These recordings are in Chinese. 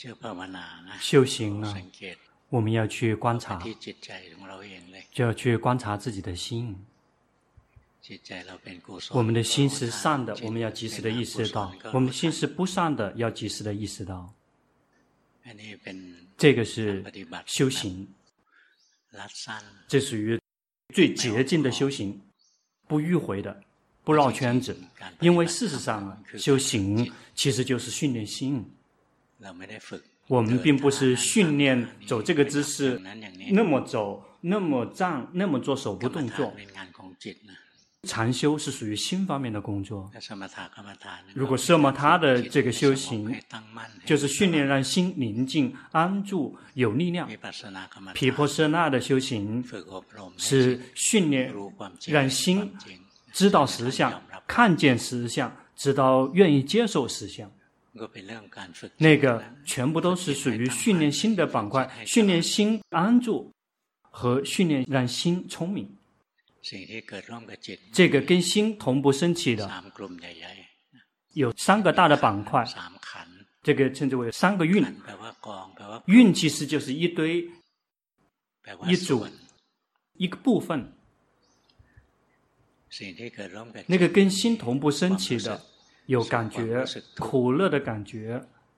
修行啊，我们要去观察，就要去观察自己的心。我们的心是善的，我们要及时的意识到；我们的心是不善的，要及时的意识到。这个是修行，这属于最捷径的修行，不迂回的，不绕圈子。因为事实上啊，修行其实就是训练心。我们并不是训练走这个姿势，那么走，那么站，那么做手部动作。禅修是属于心方面的工作。如果奢摩他的这个修行，就是训练让心宁静、安住、有力量。毗婆舍那的修行是训练让心知道实相、看见实相、知道愿意接受实相。那个全部都是属于训练心的板块，训练心安住和训练让心聪明。这个跟心同步升起的有3个大的板块，这个称之为3个蕴。蕴其实就是一堆、一组、一个部分。那个跟心同步升起的有感觉，苦乐的感觉，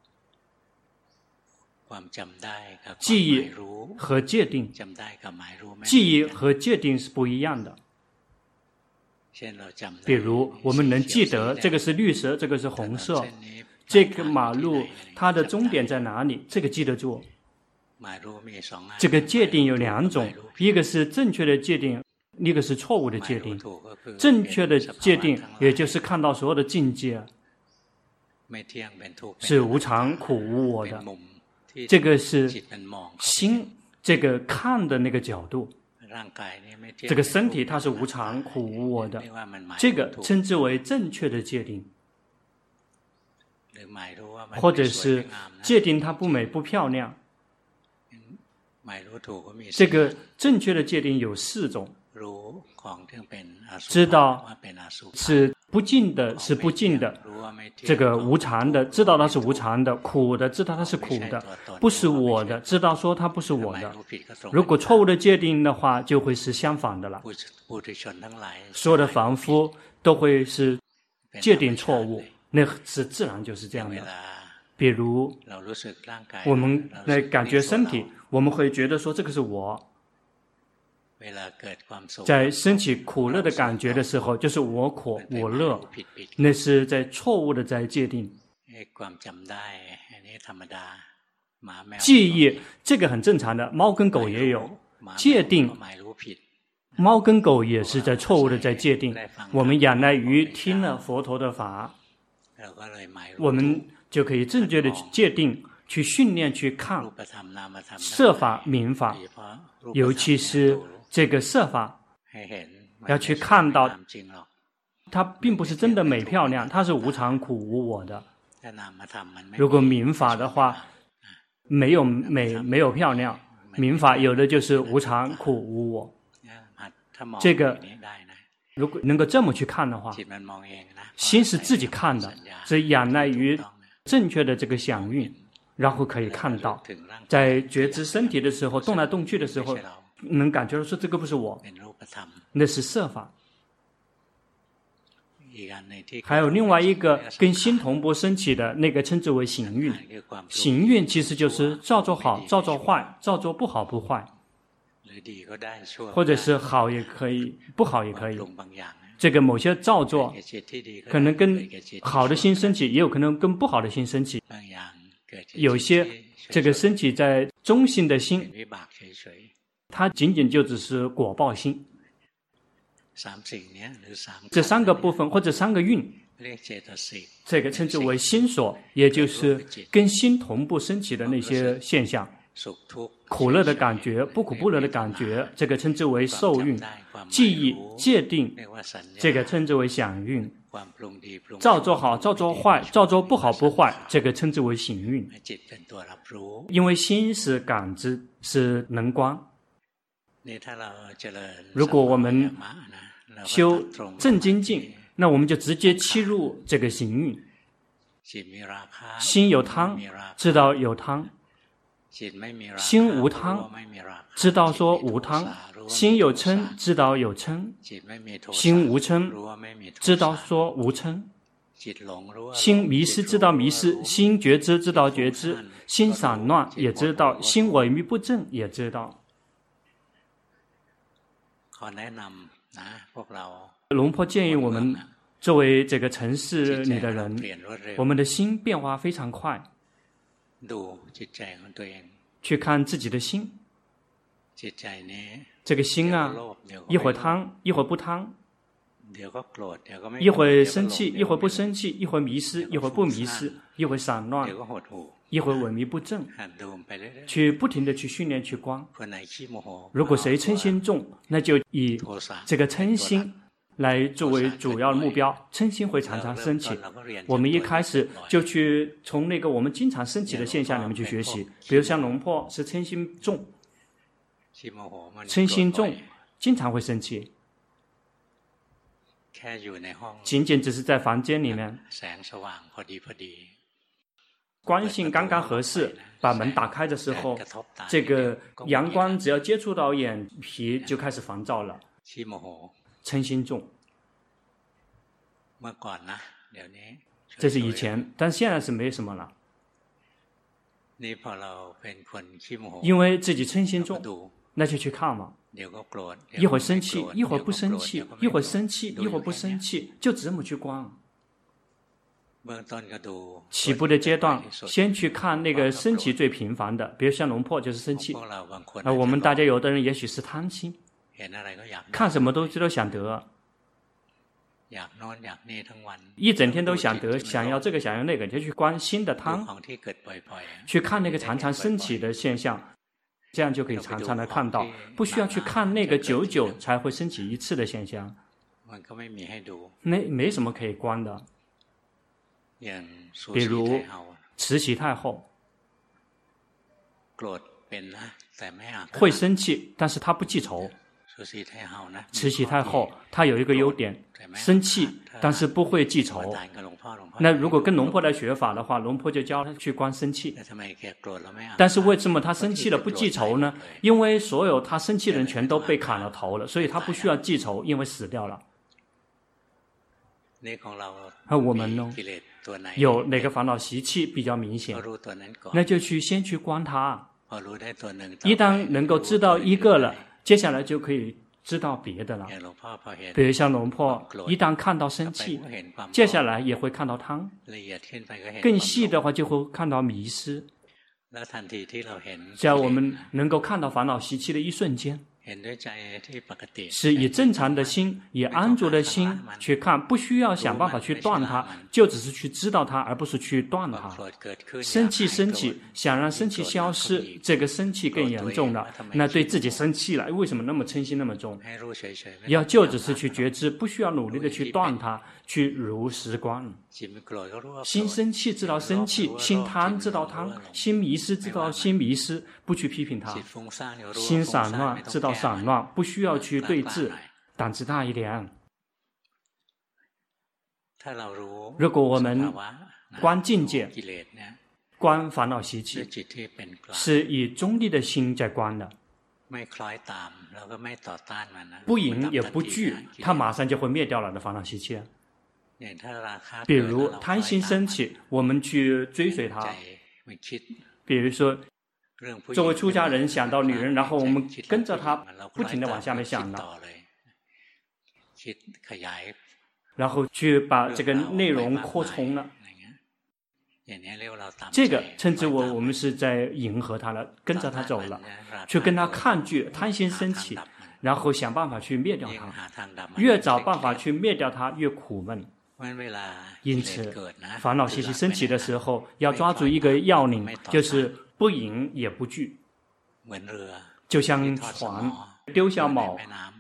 记忆和界定，记忆和界定是不一样的。比如我们能记得这个是绿色，这个是红色，这个马路它的终点在哪里，这个记得住。这个界定有2种，一个是正确的界定，一个是错误的界定。正确的界定也就是看到所有的境界是无常、苦、无我的，这个是心这个看的那个角度。这个身体它是无常、苦、无我的，这个称之为正确的界定。或者是界定它不美不漂亮，这个正确的界定有4种。知道是不净的，是不净的，这个无常的，知道它是无常的；苦的，知道它是苦的，不是我的，知道说它不是我的。如果错误的界定的话，就会是相反的了。所有的凡夫都会是界定错误，那是自然就是这样的。比如我们来感觉身体，我们会觉得说这个是我。在升起苦乐的感觉的时候，就是我苦我乐，那是在错误的在界定。记忆这个很正常的，猫跟狗也有界定，猫跟狗也是在错误的在界定。我们仰赖于听了佛陀的法，我们就可以正确的去界定，去训练，去看色法、名法，尤其是这个色法要去看到它并不是真的美漂亮，它是无常苦无我的。如果名法的话，没有美没有漂亮，名法有的就是无常苦无我。这个如果能够这么去看的话，心是自己看的，是仰赖于正确的这个想运，然后可以看到在觉知身体的时候，动来动去的时候，能感觉到说这个不是我，那是色法。还有另外一个跟心同步升起的那个称之为行运。行运其实就是照做好，照做坏，照做不好不坏，或者是好也可以，不好也可以。这个某些照做可能跟好的心升起，也有可能跟不好的心升起。有些这个升起在中性的心，它仅仅就只是果报心。这3个部分或者3个运，这个称之为心所，也就是跟心同步升起的那些现象。苦乐的感觉，不苦不乐的感觉，这个称之为受运。记忆、界定，这个称之为想运。照做好，照做坏，照做不好不坏，这个称之为行运。因为心是感知，是能观。如果我们修正精进，那我们就直接切入这个行运。 心有贪，知道有贪；心无贪，知道说无贪；心有嗔，知道有嗔；心无嗔，知道说无嗔；心迷失，知道迷失；心觉知，知道觉知；心散乱也知道；心萎靡不振也知道。龙婆建议我们作为这个城市里的人，我们的心变化非常快，去看自己的心。这个心啊，一会儿贪，一会儿不贪，一会儿生气，一会儿不生气，一会儿迷失，一会儿不迷失，一会儿散乱，一会儿萎靡不振，去不停地去训练去观。如果谁嗔心重，那就以这个嗔心来作为主要的目标，嗔心会常常升起。我们一开始就去从那个我们经常升起的现象里面去学习，比如像龙婆是嗔心重，嗔心重经常会生气，仅仅只是在房间里面，光线刚刚合适，把门打开的时候，这个阳光只要接触到眼皮就开始烦躁了，嗔心重。这是以前，但现在是没什么了。因为自己嗔心重，那就去看嘛。一会儿生气，一会儿不生气，一会儿生气，一会儿不生气，就这么去观。起步的阶段，先去看那个升起最频繁的，比如像龙婆就是生气。我们大家有的人也许是贪心，看什么东西都想得，一整天都想得，想要这个想要那个，就去观心的贪，去看那个常常升起的现象，这样就可以常常的看到，不需要去看那个久久才会升起一次的现象，没什么可以观的。比如慈禧太后会生气，但是她不记仇。慈禧太后她有一个优点，生气但是不会记仇。那如果跟龙婆来学法的话，龙婆就教她去观生气。但是为什么她生气了不记仇呢？因为所有她生气的人全都被砍了头了，所以她不需要记仇，因为死掉了。而我们呢，有哪个烦恼习气比较明显，那就先去观它。一旦能够知道一个了，接下来就可以知道别的了。比如像龙婆，一旦看到生气，接下来也会看到贪，更细的话就会看到迷失。只要我们能够看到烦恼习气的一瞬间，是以正常的心，以安住的心去看，不需要想办法去断它，就只是去知道它，而不是去断它。生气升起，想让生气消失，这个生气更严重了，那对自己生气了，为什么那么嗔心那么重？就只是去觉知，不需要努力的去断它，去如实观。心生气知道生气，心贪知道贪，心迷失知道心迷失，不去批评它。心散乱知道散乱，不需要去对峙，胆子大一点。如果我们观境界，观烦恼习气，是以中立的心在观的，不迎也不惧，它马上就会灭掉了的烦恼习气。比如贪心升起，我们去追随它。比如说作为出家人想到女人，然后我们跟着她不停地往下面想了，然后去把这个内容扩充了，这个称之为我们是在迎合她了，跟着她走了，去跟她抗拒，贪心升起，然后想办法去灭掉它，越找办法去灭掉它越苦闷。因此烦恼习气升起的时候，要抓住一个要领，就是不迎也不惧，就像船丢下锚，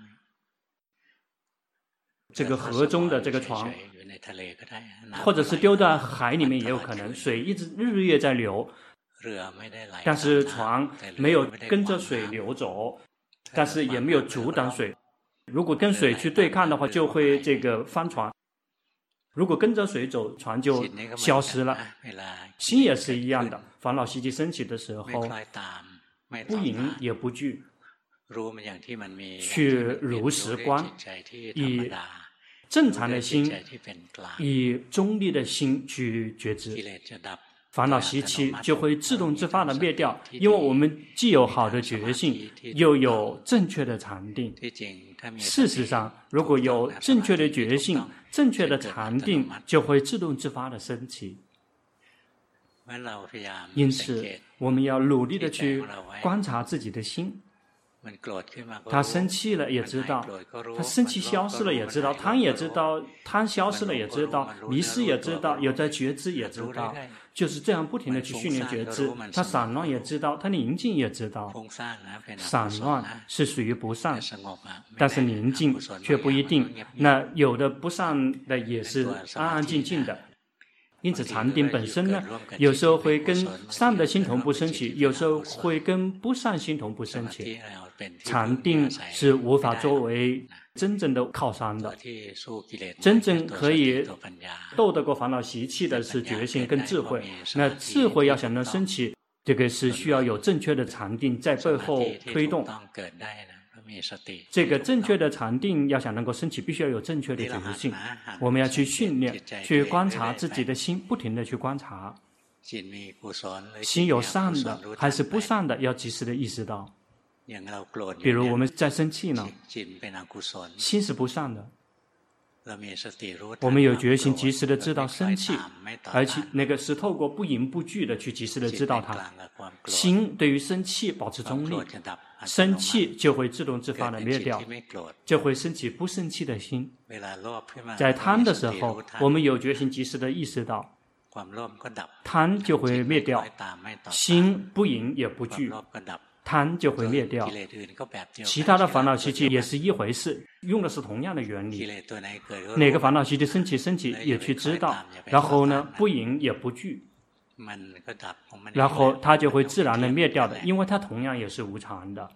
这个河中的这个船，或者是丢到海里面也有可能，水一直日夜在流，但是船没有跟着水流走，但是也没有阻挡水。如果跟水去对抗的话，就会这个翻船。 如果跟着水走，船就消失了。心也是一样的，烦恼习气升起的时候，不迎也不惧，去如实观，以正常的心，以中立的心去觉知，烦恼习气就会自动自发的灭掉。因为我们既有好的觉性，又有正确的禅定。事实上，如果有正确的觉性、正确的禅定，就会自动自发的升起。因此，我们要努力的去观察自己的心。他生气了也知道，他生气消失了也知道，贪也知道，贪消失了也知道，迷失也知道，有在觉知也知道，就是这样不停的去训练觉知。他散乱也知道，他宁静也知道。散乱是属于不善，但是宁静却不一定。那有的不善的也是安安静静的。因此禅定本身呢，有时候会跟善的心同步升起，有时候会跟不善心同步升起。禅定是无法作为真正的靠山的，真正可以斗得过烦恼习气的是觉性跟智慧。那智慧要想能升起，这个是需要有正确的禅定在背后推动。这个正确的禅定要想能够升起，必须要有正确的觉性。我们要去训练，去观察自己的心，不停的去观察心有善的还是不善的，要及时的意识到。比如我们在生气呢，心是不善的，我们有决心及时的知道生气，而且那个是透过不迎不惧的去及时的知道它。心对于生气保持中立，生气就会自动自发的灭掉，就会升起不生气的心。在贪的时候，我们有决心及时的意识到，贪就会灭掉，心不迎也不惧，贪就会灭掉。其他的烦恼习气也是一回事，用的是同样的原理。哪个烦恼习气升起也去知道，然后呢不迎也不惧，然后它就会自然的灭掉的，因为它同样也是无常的。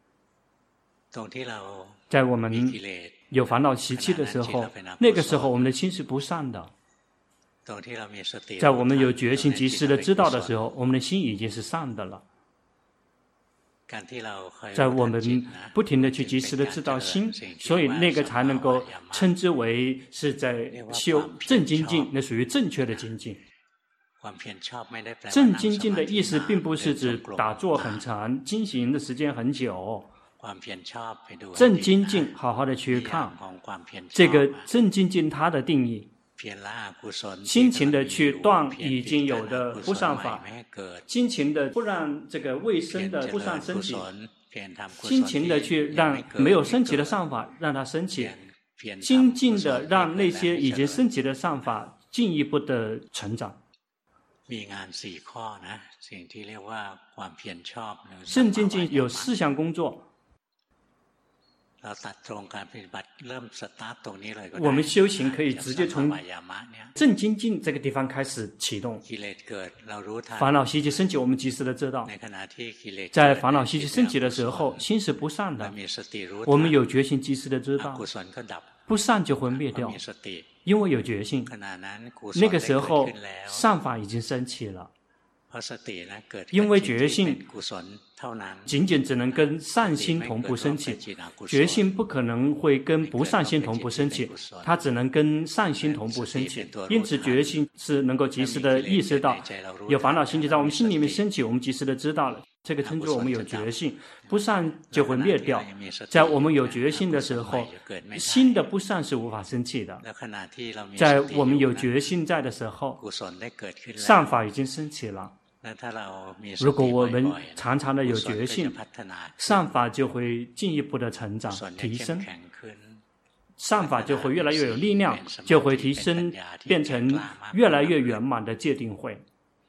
在我们有烦恼习气的时候，那个时候我们的心是不善的。在我们有决心及时的知道的时候，我们的心已经是善的了。在我们不停的去及时的知道心，所以那个才能够称之为是在修正精进，那属于正确的精进。正精进的意思并不是指打坐很长，精行的时间很久。正精进好好的去看这个正精进它的定义，辛勤的去断已经有的不善法，辛勤的不让这个未生的不善升起，辛勤的去让没有升起的善法让它升起，精进的让那些已经升起的善法进一步的成长。正精进有4项工作，我们修行可以直接从正精进这个地方开始启动。烦恼习气升起，我们及时的知道，在烦恼习气升起的时候，心是不善的，我们有决心及时的知道，不善就会灭掉，因为有决心。那个时候善法已经升起了，因为决心仅仅只能跟善心同步升起，决心不可能会跟不善心同步升起，它只能跟善心同步升起。因此决心是能够及时的意识到有烦恼心气在我们心里面升起，我们及时的知道了，这个称之为我们有决心，不善就会灭掉。在我们有决心的时候，心的不善是无法生气的。在我们有决心在的时候，善法已经升起了。如果我们常常的有决心，善法就会进一步的成长提升，善法就会越来越有力量，就会提升变成越来越圆满的戒定慧。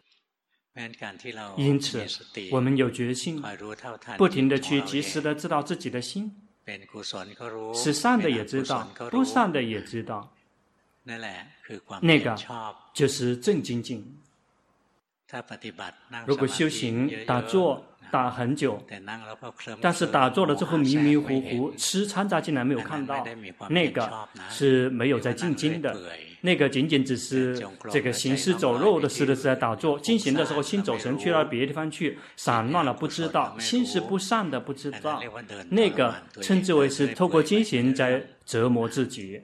因此我们有决心，不停的去及时的知道自己的心，是善的也知道，不善的也知道，那个就是正精进。如果修行打坐打很久，但是打坐了之后迷迷糊糊，吃掺杂进来没有看到，那个是没有在进经的，那个仅仅只是这个行尸走肉的似的是在打坐，进行的时候心走神去到别的地方去，散乱了不知道，心是不善的不知道，那个称之为是透过经行在折磨自己。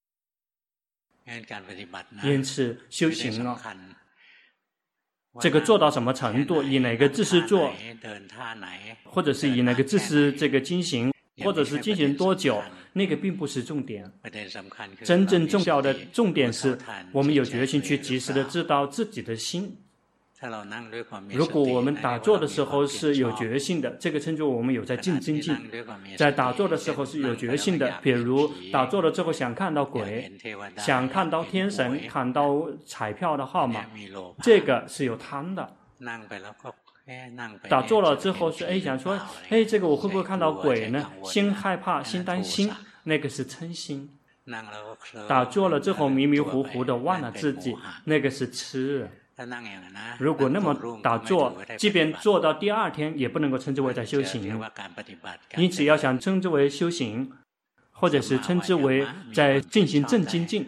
因此修行了，这个做到什么程度，以哪个姿势做，或者是以哪个姿势这个经行，或者是进行多久，那个并不是重点。真正重要的重点是我们有决心去及时的知道自己的心。如果我们打坐的时候是有决心的，这个称作我们有在精进。在打坐的时候是有决心的，比如打坐了之后想看到鬼，想看到天神，看到彩票的号码，这个是有贪的。打坐了之后是想说这个我会不会看到鬼呢？心害怕，心担心，那个是嗔心。打坐了之后迷迷糊糊的忘了自己，那个是痴。如果那么打坐，即便做到第二天也不能够称之为在修行。因此要想称之为修行，或者是称之为在进行正精进，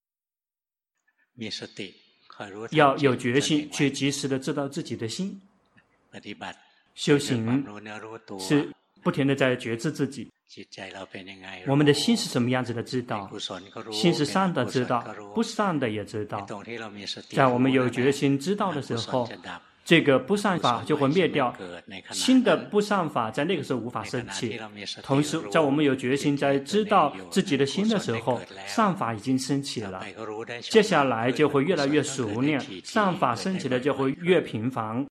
要有决心去及时的知道自己的心。修行是不停的在觉知自己，我们的心是什么样子的知道，心是善的知道，不善的也知道。在我们有决心知道的时候，这个不善法就会灭掉，新的不善法在那个时候无法升起。同时在我们有决心在知道自己的心的时候，善法已经升起了，接下来就会越来越熟练，善法升起的就会越频繁。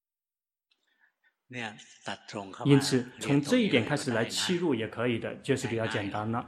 因此从这一点开始来切入也可以的，就是比较简单了。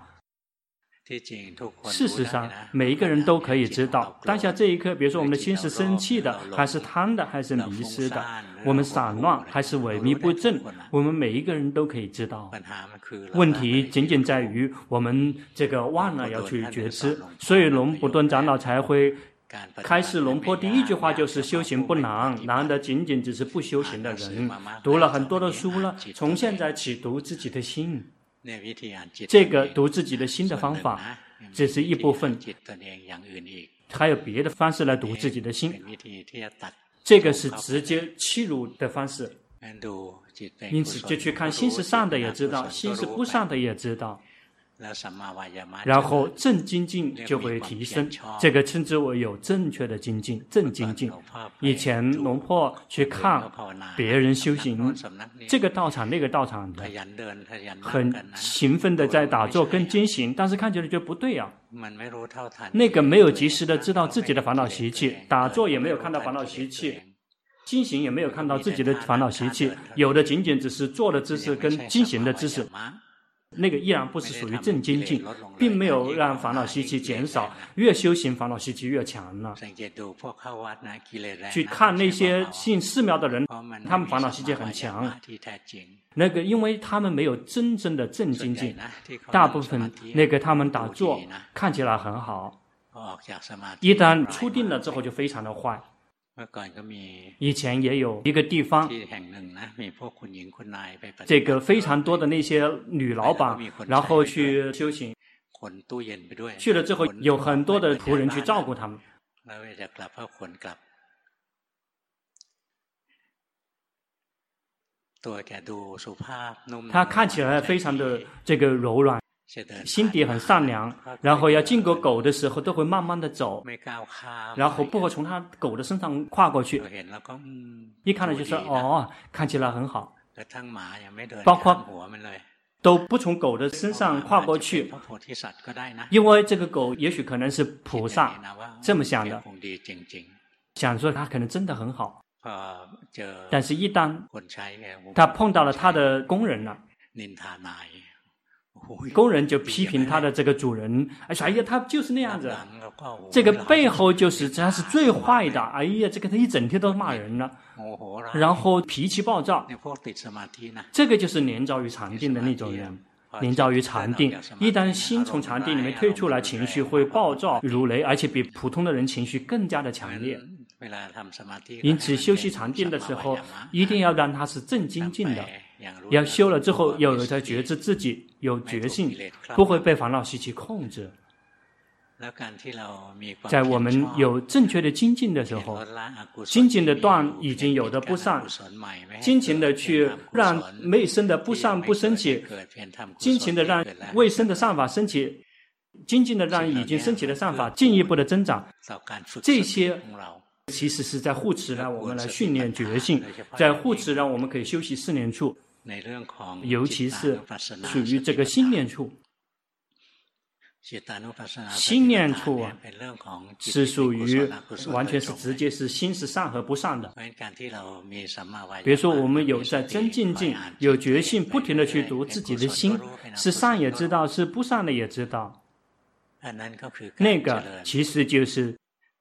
事实上每一个人都可以知道当下这一刻，比如说我们的心是生气的，还是贪的，还是迷失的，我们散乱还是萎靡不振，我们每一个人都可以知道。问题仅仅在于我们这个忘了要去觉知，所以龙普顿长老才会开示龙坡第一句话就是修行不难，难的仅仅只是不修行的人。读了很多的书了，从现在起读自己的心，这个读自己的心的方法只是一部分，还有别的方式来读自己的心，这个是直接切入的方式。因此就去看心是善的也知道，心是不善的也知道，然后正精进就会提升，这个称之为有正确的精进，正精进。以前龙婆去看别人修行，这个道场那个道场的很勤奋的在打坐跟经行，但是看起来就不对啊，那个没有及时的知道自己的烦恼习气，打坐也没有看到烦恼习气，经行也没有看到自己的烦恼习气，有的仅仅只是坐的姿势跟经行的姿势，那个依然不是属于正精进，并没有让烦恼习气减少，越修行烦恼习气越强了。去看那些信寺庙的人，他们烦恼习气很强，那个因为他们没有真正的正精进，大部分那个他们打坐看起来很好，一旦出定了之后就非常的坏。以前也有一个地方，这个非常多的那些女老板，然后去修行，去了之后有很多的仆人去照顾他们，他看起来非常的这个柔软，心底很善良，然后要经过狗的时候都会慢慢的走，然后不会从他狗的身上跨过去，一看到就说哦，看起来很好，包括都不从狗的身上跨过去，因为这个狗也许可能是菩萨这么想的，想说他可能真的很好，但是一旦他碰到了他的工人了，工人就批评他的这个主人，哎呀，他就是那样子，这个背后就是他是最坏的，哎呀，这个他一整天都骂人了，然后脾气暴躁，这个就是连遭于禅定的那种人。连遭于禅定，一旦心从禅定里面退出来，情绪会暴躁如雷，而且比普通的人情绪更加的强烈。 因此，修习禅定的时候，一定要让它是正精进的。要修了之后，要有在觉知自己，有觉性，不会被烦恼习气控制。在我们有正确的精进的时候，精进的断已经有的不善，精勤的去让未生的不善不升起，精勤的让未生的善法升起，精进的让已经升起的善法进一步的增长。这些其实是在护持让我们来训练觉性，在护持让我们可以修习四念处，尤其是属于这个心念处。心念处啊，是属于完全是直接是心是善和不善的。比如说我们有在真精进，有决心，不停的去读自己的心，是善也知道，是不善的也知道。那个其实就是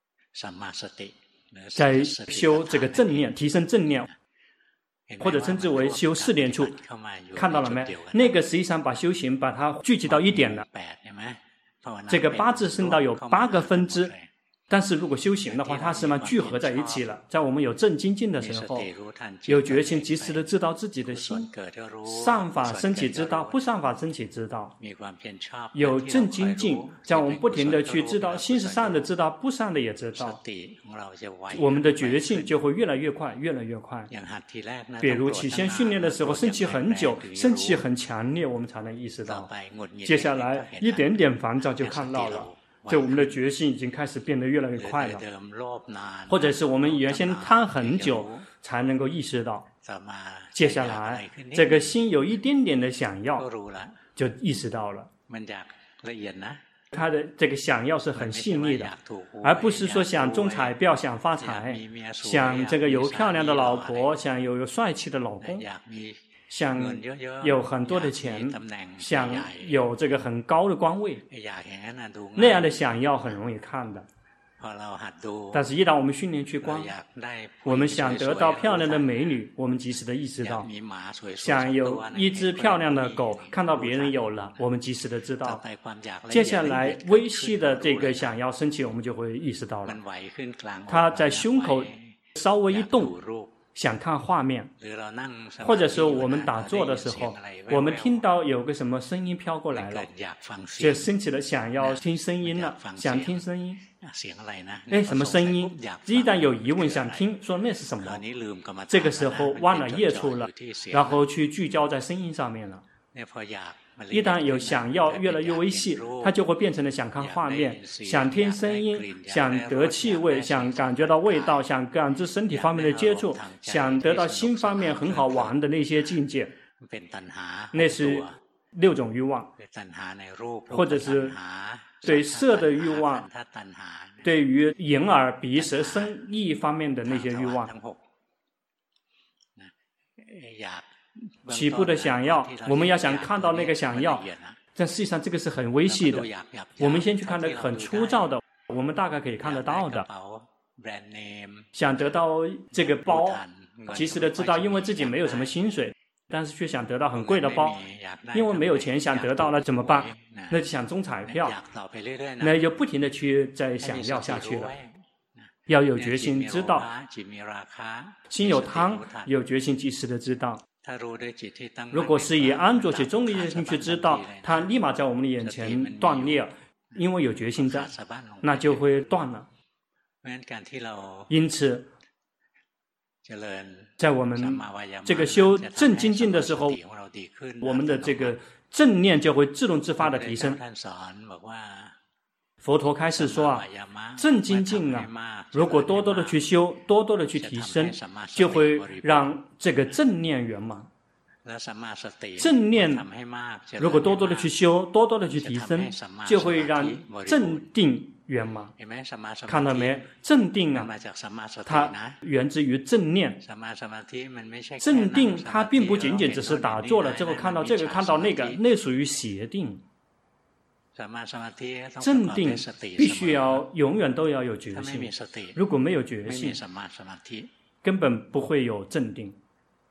在修这个正念，提升正念，或者称之为修四念处。看到了没？那个实际上把修行把它聚集到一点了。这个八字圣道有8个分支，但是如果修行的话，它实际上聚合在一起了。在我们有正精进的时候，有决心及时的知道自己的心，善法升起知道，不善法升起知道。有正精进，在我们不停的去知道，心是善的知道，不善的也知道，我们的决心就会越来越快，越来越快。比如起先训练的时候，升起很久，升起很强烈，我们才能意识到。接下来一点点烦躁就看到了。就我们的决心已经开始变得越来越快了，或者是我们原先贪很久才能够意识到，接下来这个心有一点点的想要，就意识到了。他的这个想要是很细腻的，而不是说想中彩票、想发财、想这个有漂亮的老婆、想有帅气的老公。想有很多的钱，想有这个很高的官位，那样的想要很容易看的。但是，一旦我们训练去观，我们想得到漂亮的美女，我们及时的意识到；想有一只漂亮的狗，看到别人有了，我们及时的知道。接下来，微细的这个想要升起，我们就会意识到了。它在胸口稍微一动。想看画面，或者说我们打坐的时候，我们听到有个什么声音飘过来了，就升起了想要听声音了，想听声音。什么声音？一旦有疑问想听，说那是什么？这个时候忘了业处了，然后去聚焦在声音上面了。一旦有想要越来越微细，它就会变成了想看画面、想听声音、想得气味、想感觉到味道、想感知身体方面的接触、想得到心方面很好玩的那些境界。那是6种欲望，或者是对色的欲望，对于眼耳鼻舌身意方面的那些欲望。起步的想要，我们要想看到那个想要，但实际上这个是很微细的。我们先去看那个很粗糙的，我们大概可以看得到的。想得到这个包，及时的知道，因为自己没有什么薪水，但是却想得到很贵的包，因为没有钱想得到了怎么办？那就想中彩票，那就不停的去再想要下去了。要有决心知道，心有贪，有决心及时的知道。如果是以安住且中立的心去知道，它立马在我们的眼前断裂，因为有决心在，那就会断了。因此，在我们这个修正精进的时候，我们的这个正念就会自动自发的提升。佛陀开示说正精进如果多多的去修，多多的去提升，就会让这个正念圆满。正念如果多多的去修，多多的去提升，就会让正定圆满。看到没？正定它源自于正念。正定它并不仅仅只是打坐了之后看到这个看到那个，那属于邪定。正定必须要永远都要有决心，如果没有决心，根本不会有正定。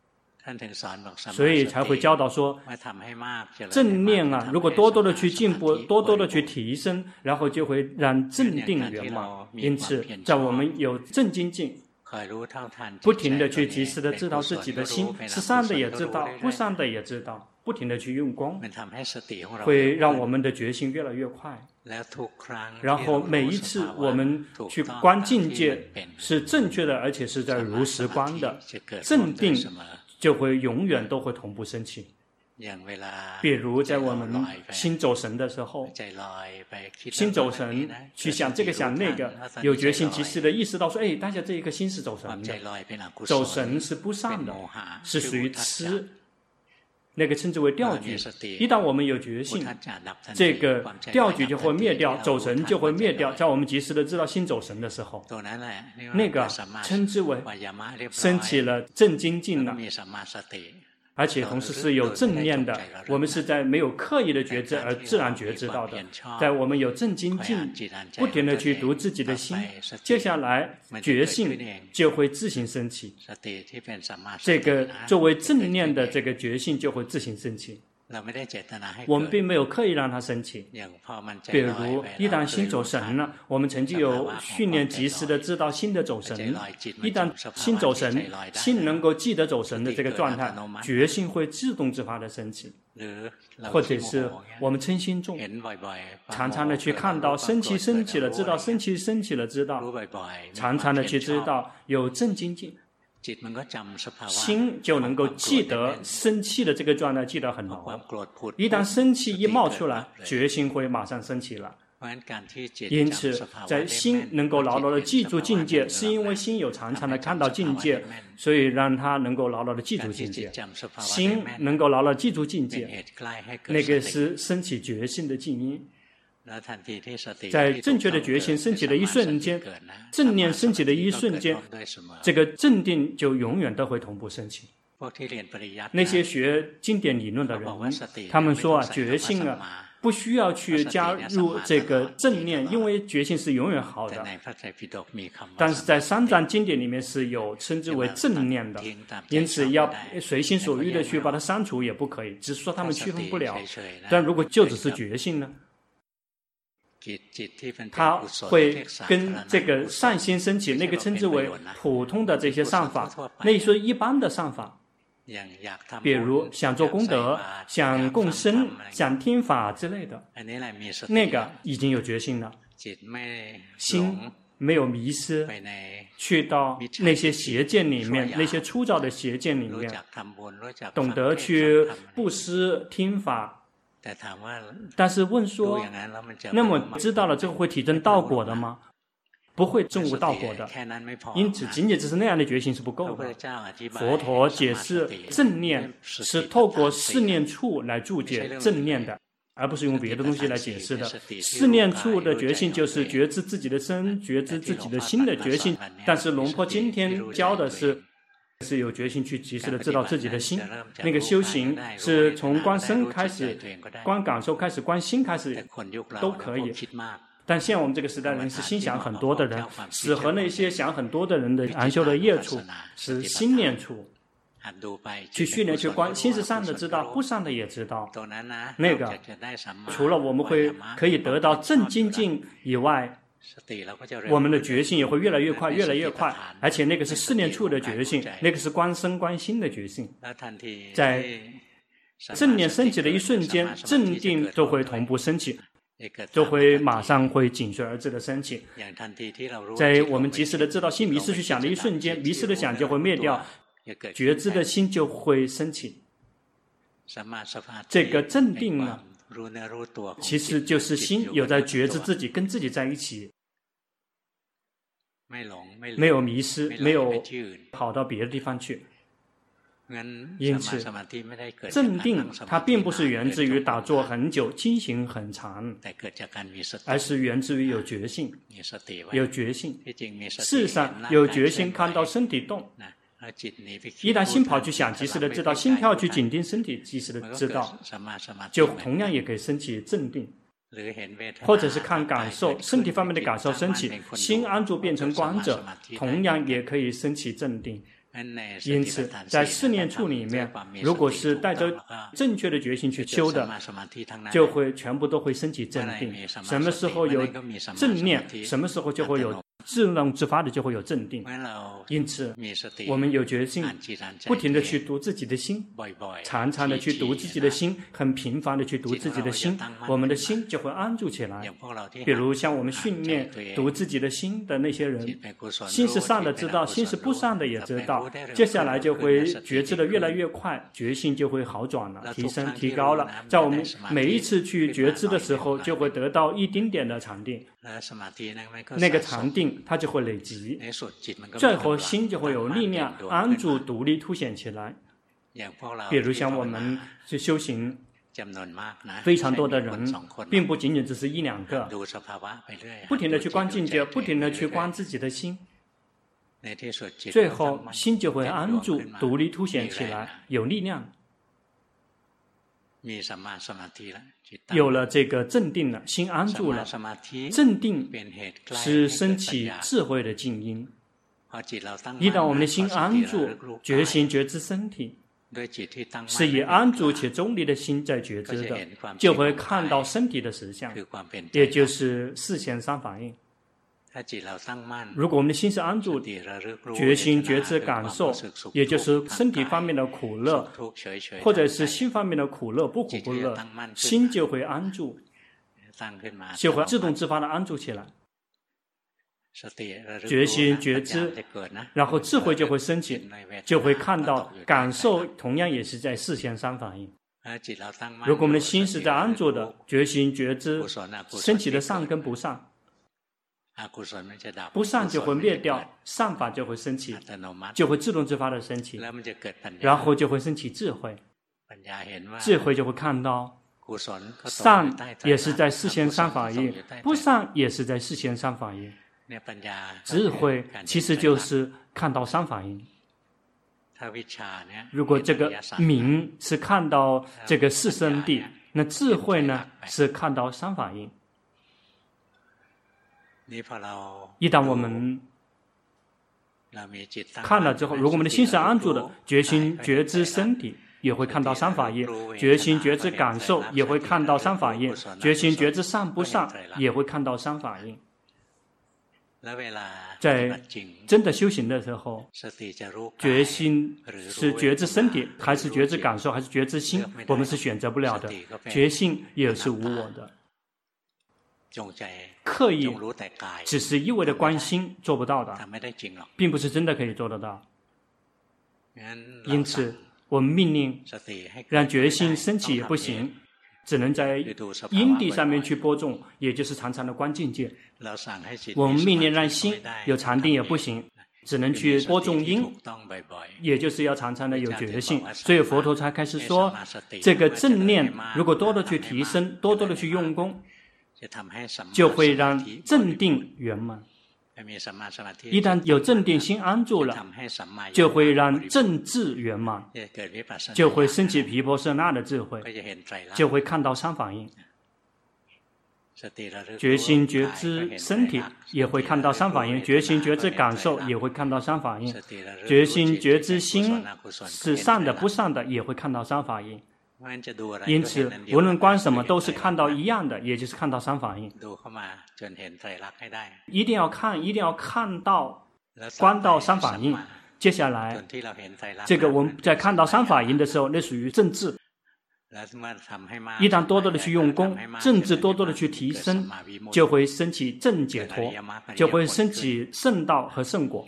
所以才会教导说，正念啊，如果多多的去进步，多多的去提升，然后就会让正定圆满。因此，在我们有正精进，不停的去及时的知道自己的心是善的也知道，不善的也知道，不停的去用功，会让我们的决心越来越快。然后每一次我们去观境界是正确的，而且是在如实观的，正定就会永远都会同步升起。比如在我们心走神的时候，心走神去想这个想那个，有决心及时的意识到说，哎，当下这一颗心是走神的，走神是不善的，是属于痴，那个称之为掉举。一旦我们有决心，这个掉举就会灭掉，走神就会灭掉。在我们及时的知道心走神的时候，那个称之为升起了正精进了，而且同时是有正念的，我们是在没有刻意的觉知而自然觉知到的。在我们有正精进，不停的去读自己的心，接下来觉性就会自行升起。这个作为正念的这个觉性就会自行升起。我们并没有刻意让它升起。比如一旦心走神了，我们曾经有训练及时的知道心的走神，一旦心走神，心能够记得走神的这个状态，觉性会自动自发的升起。或者是我们嗔心重，常常的去看到升起升起了知道，升起升起了知道，常常的去知道有正精进，心就能够记得生气的这个状态，记得很牢。一旦生气一冒出来，决心会马上升起了。因此，在心能够牢牢的记住境界，是因为心有常常的看到境界，所以让他能够牢牢的记住境界。心能够牢牢记住境界，那个是升起决心的静音。在正确的觉醒升起的一瞬间，正念升起的一瞬间，这个正定就永远都会同步升起。那些学经典理论的人，他们说啊，觉性啊，不需要去加入这个正念，因为觉性是永远好的。但是在三藏经典里面是有称之为正念的，因此要随心所欲的去把它删除也不可以，只是说他们区分不了。但如果就只是觉性呢？它会跟这个善心升起，那个称之为普通的这些善法，那是一般的善法。比如想做功德、想共生、想听法之类的，那个已经有决心了，心没有迷失，去到那些邪见里面，那些粗糙的邪见里面，懂得去布施、听法。但是问说，那么知道了这个会体证道果的吗？不会证悟道果的。因此仅仅只是那样的决心是不够的。佛陀解释正念是透过四念处来注解正念的，而不是用别的东西来解释的。四念处的决心就是觉知自己的身，觉知自己的心的决心。但是龙婆今天教的是有决心去及时的知道自己的心，那个修行是从观身开始，观感受开始，观心开始都可以。但现在我们这个时代人是心想很多的人，使和那些想很多的人的安修的业处是心念处，去训练去观心是善的知道，不善的也知道。那个除了我们可以得到正精进以外，我们的觉性也会越来越快，越来越快，而且那个是四念处的觉性，那个是观身观心的觉性。在正念升起的一瞬间，正定都会同步升起，就会马上会紧随而至的升起。在我们及时的知道心迷失去想的一瞬间，迷失的想就会灭掉，觉知的心就会升起。这个正定呢，其实就是心有在觉知自己，跟自己在一起，没有迷失，没有跑到别的地方去。因此正定它并不是源自于打坐很久、精行很长，而是源自于有决心。有决心，事实上有决心看到身体动，一旦心跑去想，及时的知道；心跳去紧盯身体，及时的知道，就同样也可以升起正定。或者是看感受，身体方面的感受升起，心安住变成观者，同样也可以升起正定。 因此，在四念处里面，如果是带着正确的决心去修的，就会全部都会升起正定。什么时候有正念，什么时候就会有自动自发的就会有正定。因此，我们有决心，不停的去读自己的心，常常的去读自己的心，很频繁的去读自己的心，我们的心就会安住起来。比如像我们训练读自己的心的那些人，心是善的知道，心是不善的也知道，接下来就会觉知的越来越快，决心就会好转了，提升提高了。在我们每一次去觉知的时候，就会得到一丁点的禅定，那个禅定它就会累积，最后心就会有力量安住独立凸显起来。比如像我们去修行非常多的人，并不仅仅只是一两个，不停的去观境界，不停的去观自己的心，最后心就会安住独立凸显起来，有力量，有了这个镇定了，心安住了。镇定是升起智慧的静音。一旦我们的心安住，觉心觉知身体，是以安住且中立的心在觉知的，就会看到身体的实相，也就是四现三法印。如果我们的心是安住的，觉心觉知感受，也就是身体方面的苦乐，或者是心方面的苦乐不苦不乐，心就会安住，就会自动自发的安住起来。觉心觉知，然后智慧就会升起，就会看到感受同样也是在四现三法印。如果我们的心是在安住的，觉心觉知升起的善跟不善，不善就会灭掉，善法就会升起，就会自动自发的升起，然后就会升起智慧，智慧就会看到善也是在四现三法印，不善也是在四现三法印。智慧其实就是看到三法印。如果这个明是看到这个四圣谛，那智慧呢是看到三法印。一旦我们看了之后，如果我们的心是安住的，觉心觉知身体也会看到三法印，觉心觉知感受也会看到三法印，觉心觉知善不善也会看到三法印。在真的修行的时候，觉心是觉知身体，还是觉知感受，还是觉知心，我们是选择不了的。觉性也是无我的。刻意只是一味的关心做不到的，并不是真的可以做得到。因此我们命令让觉心升起也不行，只能在因地上面去播种，也就是常常的观境界。我们命令让心有禅定也不行，只能去播种因，也就是要常常的有觉性。所以佛陀才开始说，这个正念如果多多去提升，多多的去用功，就会让正定圆满。一旦有正定心安住了，就会让正智圆满，就会升起毗婆舍那的智慧，就会看到三法印。觉心觉知身体也会看到三法印，觉心觉知感受也会看到三法印，觉心觉知心是善的不善的也会看到三法印。因此无论观什么都是看到一样的，也就是看到三法印。一定要看到观到三法印。接下来这个我们在看到三法印的时候，那属于正智。一旦多多的去用功，正智多多的去提升，就会升起正解脱，就会升起圣道和圣果。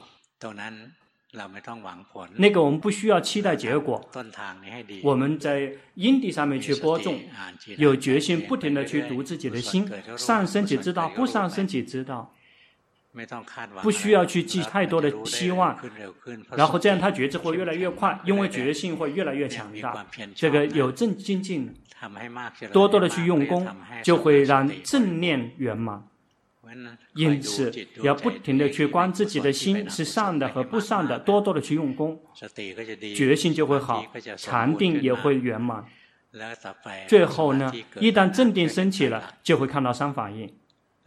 那个我们不需要期待结果，我们在因地上面去播种，有决心不停的去读自己的心，善升起知道，不善升起知道，不需要去寄太多的希望，然后这样他觉知会越来越快，因为觉性会越来越强大。这个有正精进，多多的去用功，就会让正念圆满。因此要不停的去观自己的心是善的和不善的，多多的去用功，觉性就会好，禅定也会圆满。最后呢，一旦正定升起了，就会看到三法印。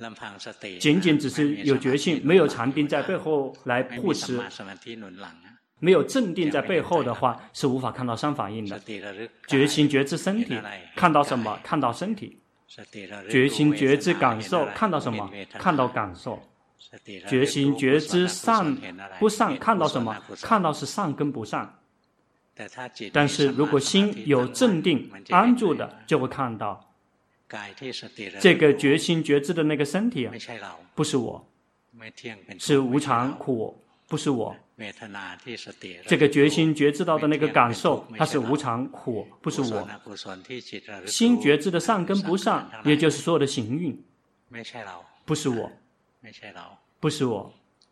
仅仅只是有觉性，没有禅定在背后来护持， 没有镇定在背后的话，是无法看到三法印的。觉心觉知身体，看到什么？看到身体。觉心觉知感受，看到什么？看到感受。觉心觉知善不善，看到什么？看到是善跟不善。但是如果心有镇定安住的，就会看到这个觉心觉知的那个身体不是我，是无常苦，不是我。这个觉心觉知到的那个感受，它是无常苦，不是我。心觉知的善跟不善，也就是所有的行运，不是我，不是我。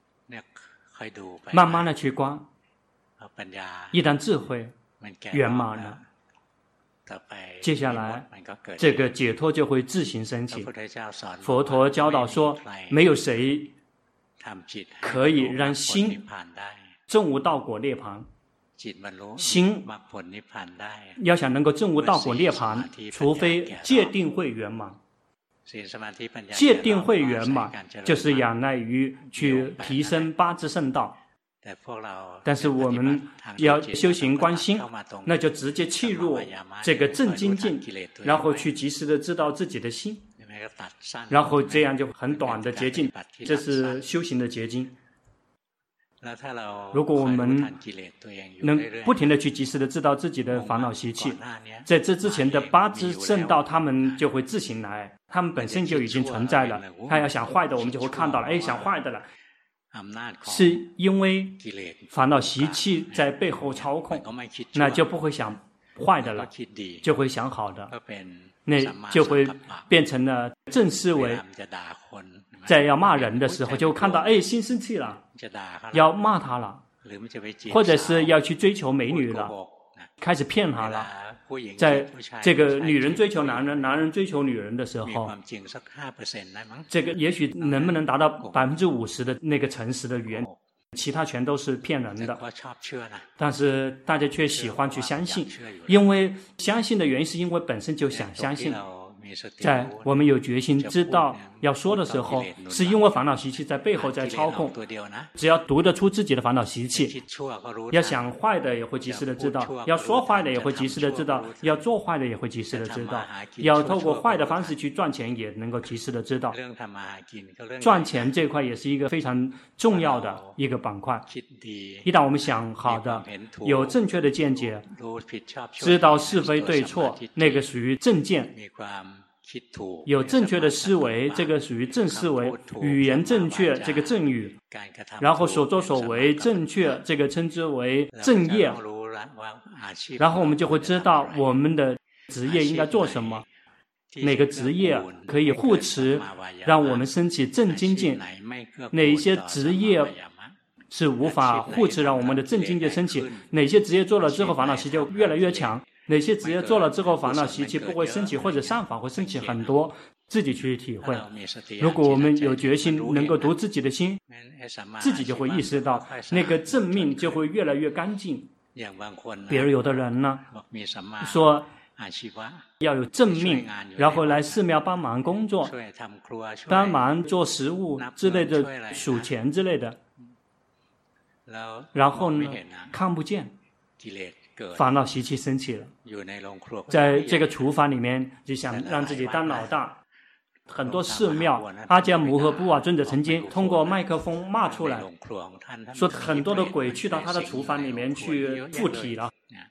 慢慢的去观，一旦智慧圆满了，接下来这个解脱就会自行升起。佛陀教导说，没有谁可以让心证悟道果涅槃。心要想能够证悟道果涅槃，除非戒定慧圆满。戒定慧圆满就是仰赖于去提升八支圣道。但是我们要修行观心，那就直接契入这个正精进，然后去及时的知道自己的心，然后这样就很短的捷径，这是修行的捷径。如果我们能不停的去及时的知道自己的烦恼习气，在这之前的八支圣道他们就会自行来，他们本身就已经存在了。他要想坏的，我们就会看到了，哎，想坏的了，是因为烦恼习气在背后操控，那就不会想坏的了，就会想好的，那就会变成了正思维。在要骂人的时候，就看到哎，心生气了，要骂他了，或者是要去追求美女了，开始骗他了。在这个女人追求男人，男人追求女人的时候，这个也许能不能达到50%的那个诚实的语言，其他全都是骗人的。但是大家却喜欢去相信，因为相信的原因是因为本身就想相信。在我们有决心知道要说的时候，是因为烦恼习气在背后在操控。只要读得出自己的烦恼习气，要想坏的也会及时的知道，要说坏的也会及时的知道，要做坏的也会及时的知道，要透过坏的方式去赚钱也能够及时的知道。赚钱这块也是一个非常重要的一个板块。一旦我们想好的，有正确的见解，知道是非对错，那个属于正见。有正确的思维，这个属于正思维；语言正确，这个正语；然后所作所为正确，这个称之为正业。然后我们就会知道我们的职业应该做什么，哪个职业可以护持，让我们升起正精进；哪一些职业是无法护持，让我们的正精进升起；哪些职业做了之后烦恼习就越来越强。哪些职业做了之后烦恼习气不会升起，或者善法会升起很多，自己去体会。如果我们有决心能够读自己的心，自己就会意识到那个正命就会越来越干净。比如有的人呢说要有正命，然后来寺庙帮忙工作，帮忙做食物之类的，数钱之类的，然后呢看不见烦恼习气升起了，在这个厨房里面就想让自己当老大。很多寺庙，阿迦摩诃布瓦尊者曾经通过麦克风骂出来，说很多的鬼去到他的厨房里面去附体了。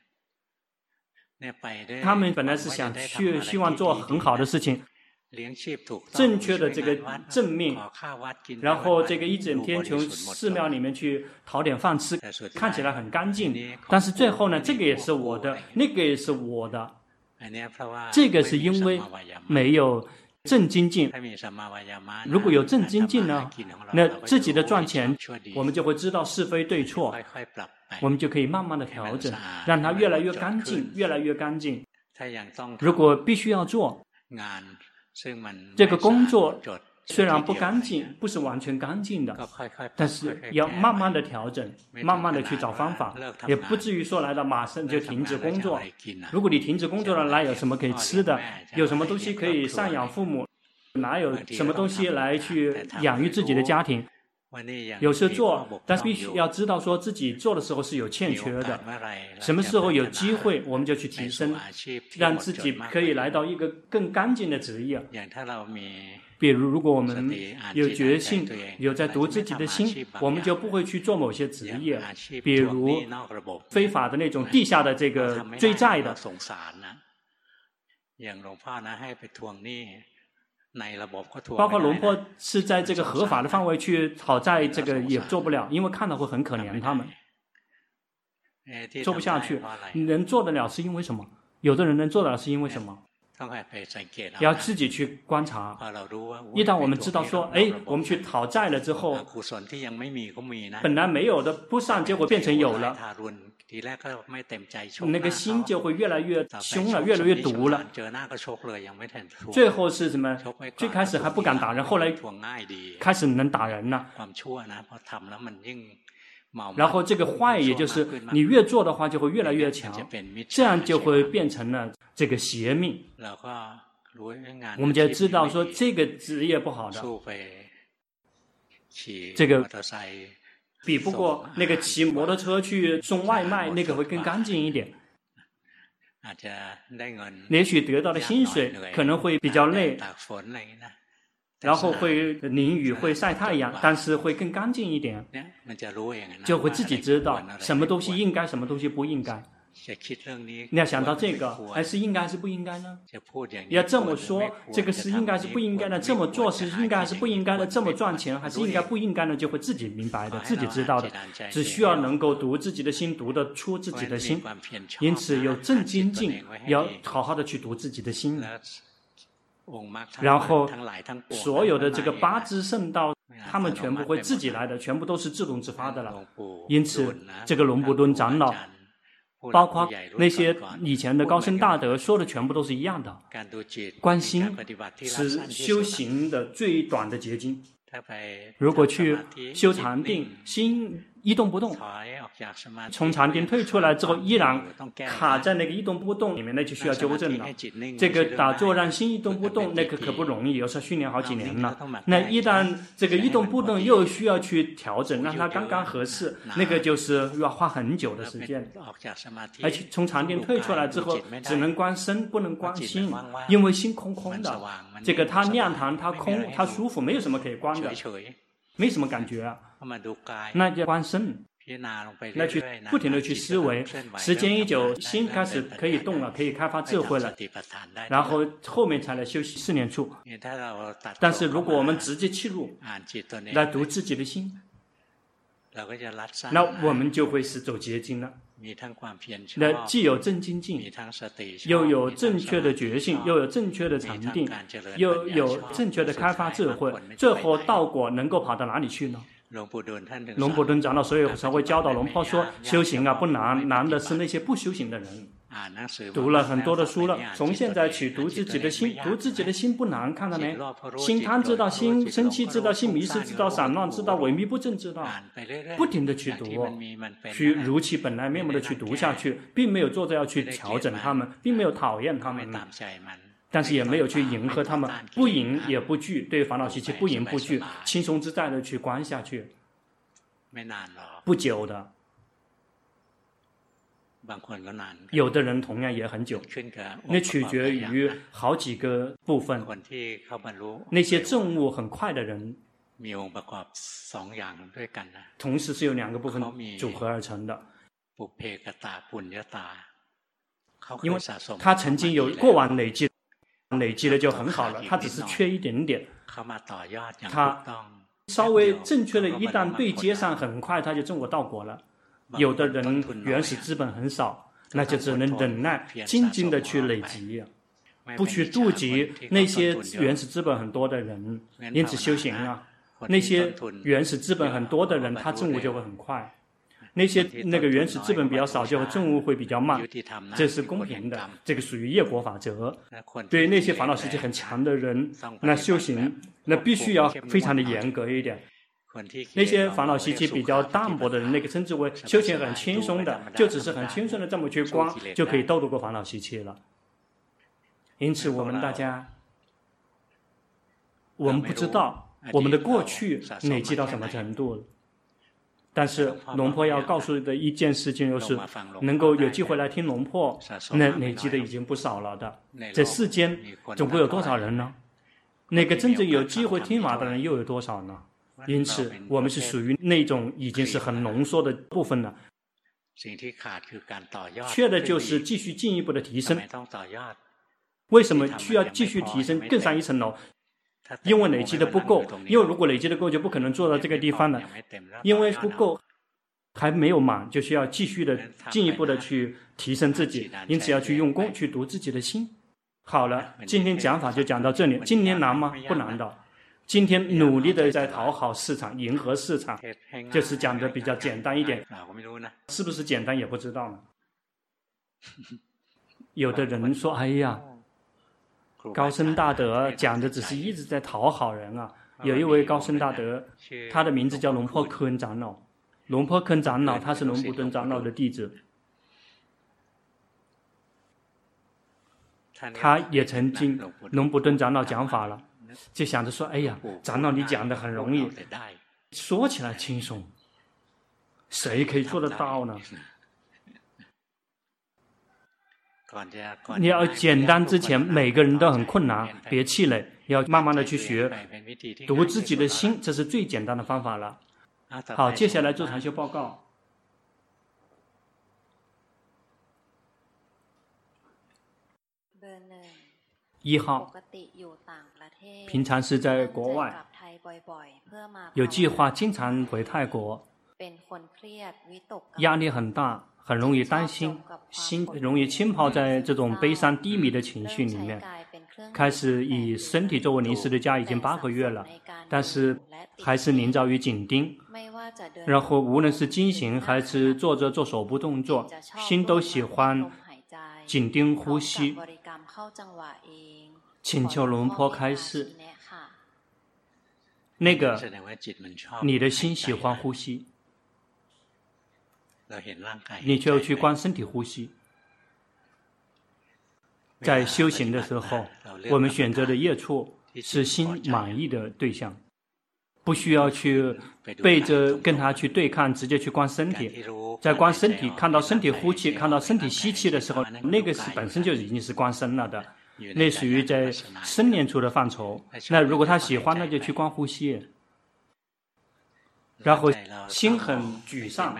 他们本来是想去希望做很好的事情，正确的这个正命，然后这个一整天从寺庙里面去讨点饭吃，看起来很干净，但是最后呢，这个也是我的，那个也是我的，这个是因为没有正精进。如果有正精进呢，那自己的赚钱我们就会知道是非对错，我们就可以慢慢的调整，让它越来越干净，越来越干净。如果必须要做这个工作，虽然不干净，不是完全干净的，但是要慢慢的调整，慢慢的去找方法，也不至于说来到马上就停止工作。如果你停止工作了，哪有什么可以吃的？有什么东西可以赡养父母？哪有什么东西来去养育自己的家庭？ 有时做，但是必须要知道说自己做的时候是有欠缺的，什么时候有机会我们就去提升，让自己可以来到一个更干净的职业。比如，如果我们有决心，有在读自己的心，我们就不会去做某些职业，比如非法的那种地下的这个追债的。包括龙婆是在这个合法的范围去讨债，这个也做不了，因为看到会很可怜他们，做不下去。能做得了是因为什么？有的人能做得了是因为什么？要自己去观察。一旦我们知道说，我们去讨债了之后，本来没有的不善，结果变成有了，那个心就会越来越凶了，越来越毒了。最后是什么？最开始还不敢打人，后来开始能打人了。然后这个坏，也就是你越做的话，就会越来越强，这样就会变成了这个邪命。我们就知道说这个职业不好的，这个比不过那个骑摩托车去送外卖，那个会更干净一点。也许得到的薪水可能会比较累，然后会淋雨，会晒太阳，但是会更干净一点，就会自己知道什么东西应该，什么东西不应该。你要想到这个，是应该还是不应该呢？要这么说，这个是应该是不应该的，这么做是应该还是不应该的，这么赚钱还是应该不应该呢？就会自己明白的，自己知道的，只需要能够读自己的心，读得出自己的心。因此有正精进，要好好的去读自己的心。然后所有的这个八支圣道，他们全部会自己来的，全部都是自动自发的了。因此这个龙布顿长老，包括那些以前的高僧大德说的全部都是一样的。观心是修行的最短的结晶。如果去修禅定，心一动不动，从禅定退出来之后，依然卡在那个一动不动里面，那就需要纠正了。这个打坐让心一动不动，那个可不容易，有时候训练好几年了。那一旦这个一动不动又需要去调整，让它刚刚合适，那个就是要花很久的时间。而且从禅定退出来之后，只能观身，不能观心，因为心空空的。这个它亮堂，它空，它舒服，没有什么可以观的，没什么感觉啊。那就观身，那去不停的去思维，时间一久，心开始可以动了，可以开发智慧了，然后后面才来修习4念处。但是如果我们直接切入来读自己的心，那我们就会是走捷径了。那既有正精进，又有正确的决心，又有正确的禅定，又有正确的开发智慧，最后道果能够跑到哪里去呢？龙布顿长老所以才会教导龙婆说，修行不难，难的是那些不修行的人。读了很多的书了，从现在起读自己的心，读自己的心不难，看到没？心贪知道，心生气知道，心迷失知道，散乱知道，萎靡不振知道，不停的去读，去如其本来面目的去读下去，并没有坐着要去调整他们，并没有讨厌他们，但是也没有去迎合他们，不迎也不惧，对烦恼习气不迎不惧，轻松自在的去观下去，不久的。有的人同样也很久，那取决于好几个部分。那些证悟很快的人，同时是由2个部分组合而成的。因为他曾经有过往累积了就很好了，他只是缺一点点。他稍微正确的一旦对接上，很快他就证悟道果了。有的人原始资本很少，那就只能忍耐，静静的去累积，不去妒忌那些原始资本很多的人。因此修行那些原始资本很多的人，他证悟就会很快；那个原始资本比较少，就会证悟会比较慢。这是公平的，这个属于业果法则。对那些烦恼习气很强的人，那修行那必须要非常的严格一点。那些烦恼习气比较淡薄的人，那个称之为修行很轻松的，就只是很轻松的这么去观，就可以斗得过烦恼习气了。因此我们大家，我们不知道， 我们的过去累积到什么程度了。但是龙婆要告诉的一件事情就是，能够有机会来听龙婆，那累积的已经不少了的。在世间总共有多少人呢？那个真正有机会听法的人又有多少呢？因此我们是属于那种已经是很浓缩的部分了。缺的就是继续进一步的提升。为什么需要继续提升更上一层楼？因为累积的不够，因为如果累积的够，就不可能做到这个地方了。因为不够，还没有满，就需要继续的进一步的去提升自己，因此要去用功，去读自己的心。好了，今天讲法就讲到这里。今天难吗？不难的。今天努力的在讨好市场，迎合市场，就是讲的比较简单一点。是不是简单也不知道呢？有的人说，哎呀，高僧大德讲的只是一直在讨好人啊。有一位高僧大德，他的名字叫龙坡科恩长老。龙坡科恩长老他是龙普顿长老的弟子，他也曾经龙普顿长老讲法了，就想着说，哎呀，长老你讲的很容易，说起来轻松，谁可以做得到呢？你要简单之前，每个人都很困难，别气馁，要慢慢的去学，读自己的心，这是最简单的方法了。好，接下来做禅修报告。1号，平常是在国外，有计划经常回泰国，压力很大，很容易担心，心容易浸泡在这种悲伤低迷的情绪里面。开始以身体作为临时的家已经8个月了，但是还是临着于紧盯。然后无论是经行还是坐着做手部动作，心都喜欢紧盯呼吸。请求龙坡开示，那个你的心喜欢呼吸，你就去观身体呼吸。在修行的时候，我们选择的业处是心满意的对象，不需要去背着跟他去对抗，直接去观身体。在观身体，看到身体呼气，看到身体吸气的时候，那个是本身就已经是观身了的，类似于在生念处的范畴。那如果他喜欢，那就去观呼吸。然后心很沮丧，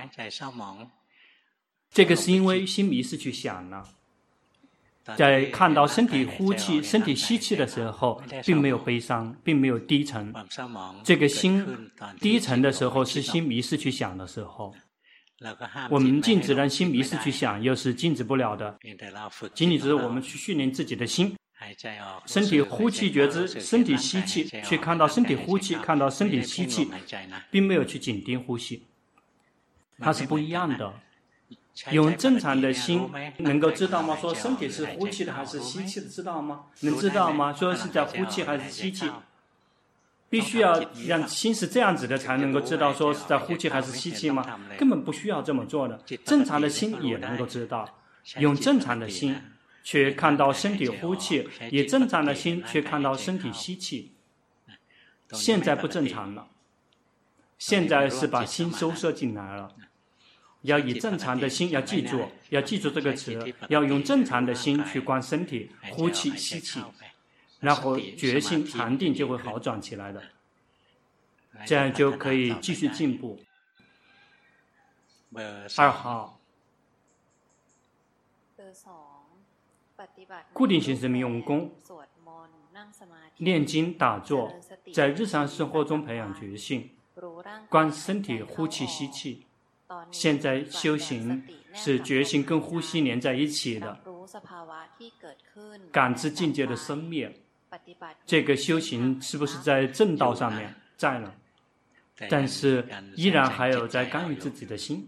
这个是因为心迷失去想了。在看到身体呼气、身体吸气的时候，并没有悲伤，并没有低沉。这个心低沉的时候，是心迷失去想的时候。我们禁止让心迷失去想，又是禁止不了的。仅仅只是我们去训练自己的心。身体呼气觉知，身体吸气，去看到身体呼气，看到身体吸气，并没有去紧盯呼吸，它是不一样的。用正常的心能够知道吗？说身体是呼气的还是吸气的，知道吗？能知道吗？说是在呼气还是吸气？必须要让心是这样子的，才能够知道说是在呼气还是吸气吗？根本不需要这么做的。正常的心也能够知道，用正常的心去看到身体呼气，以正常的心去看到身体吸气。现在不正常了，现在是把心收摄进来了。要以正常的心，要记住这个词，要用正常的心去观身体，呼气、吸气，然后觉性、禅定就会好转起来的，这样就可以继续进步。2号，固定形式的用功、念经、打坐，在日常生活中培养觉性，观身体呼气、吸气。现在修行是觉性跟呼吸连在一起的，感知境界的生灭。这个修行是不是在正道上面？在了，但是依然还有在干预自己的心。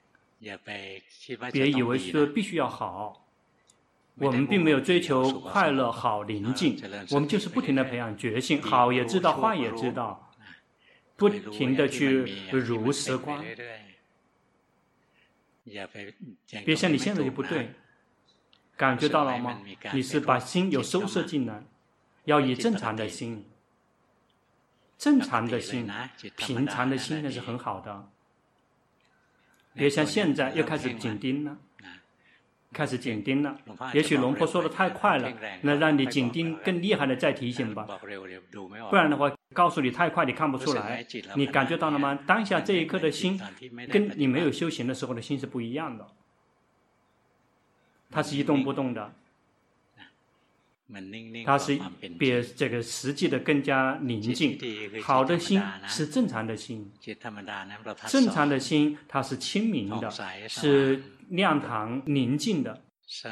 别以为说必须要好，我们并没有追求快乐、好、宁静，我们就是不停地培养觉性，好也知道，坏也知道，不停地去如实观。别像你现在就不对，感觉到了吗？你是把心有收摄进来，要以正常的心， 正常的心、平常的心那是很好的。别像现在又开始紧盯了，也许龙婆说的太快了，那让你紧盯更厉害的再提醒吧。不然的话，告诉你太快你看不出来。你感觉到了吗？当下这一刻的心，跟你没有修行的时候的心是不一样的。它是一动不动的，它是比这个实际的更加宁静。好的心是正常的心，正常的心它是清明的，是亮堂宁静的。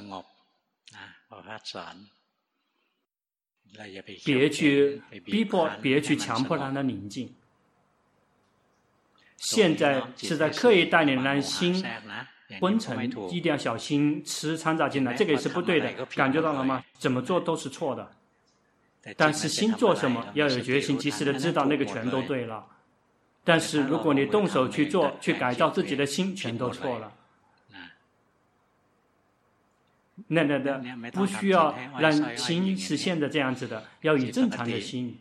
别去逼迫，别去强迫让它宁静。现在是在刻意带领让心昏沉，一定要小心吃掺杂进来，这个也是不对的。感觉到了吗？怎么做都是错的。但是心做什么，要有决心，及时的知道那个全都对了。但是如果你动手去做，去改造自己的心，全都错了。那不需要让心是现在这样子的，要以正常的心。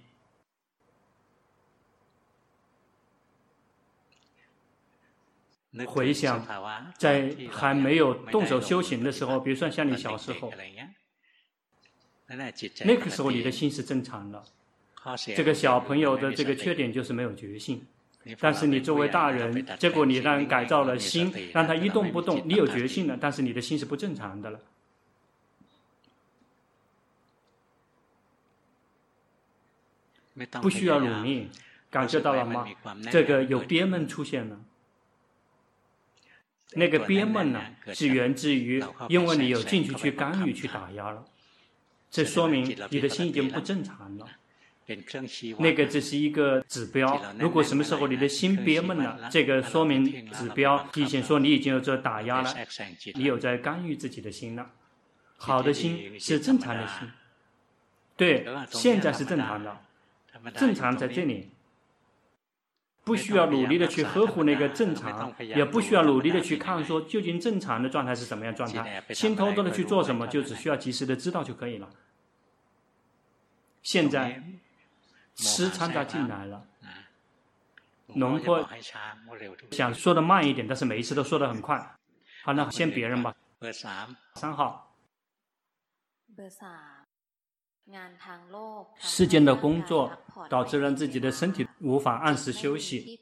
回想在还没有动手修行的时候，比如说像你小时候，那个时候你的心是正常的。这个小朋友的这个缺点就是没有决心。但是你作为大人，结果你让改造了心，让他一动不动，你有决心了，但是你的心是不正常的了。不需要努力，感觉到了吗？这个有憋闷出现了。那个憋闷呢，是源自于因为你有进去干预去打压了，这说明你的心已经不正常了。那个只是一个指标，如果什么时候你的心憋闷了，这个说明指标提醒说你已经有在打压了，你有在干预自己的心了。好的心是正常的心，对，现在是正常的。正常在这里，不需要努力的去呵护那个正常，也不需要努力的去看说究竟正常的状态是什么样状态。心偷偷的去做什么，就只需要及时的知道就可以了。现在吃掺杂进来了，龙婆想说的慢一点，但是每一次都说的很快。好，那先别人吧。3号。世间的工作导致让自己的身体无法按时休息。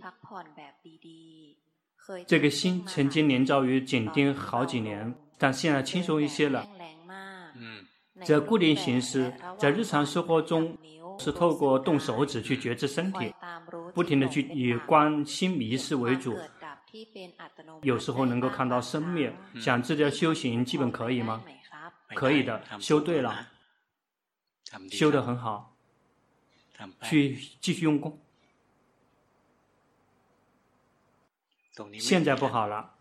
这个心曾经连遭于紧盯好几年，但现在轻松一些了。这固定形式在日常生活中是透过动手指去觉知身体，不停的去以观心迷事为主。有时候能够看到生灭，想自己要修行基本可以吗？可以的，修对了，修得很好，去继续用功。现在不好了，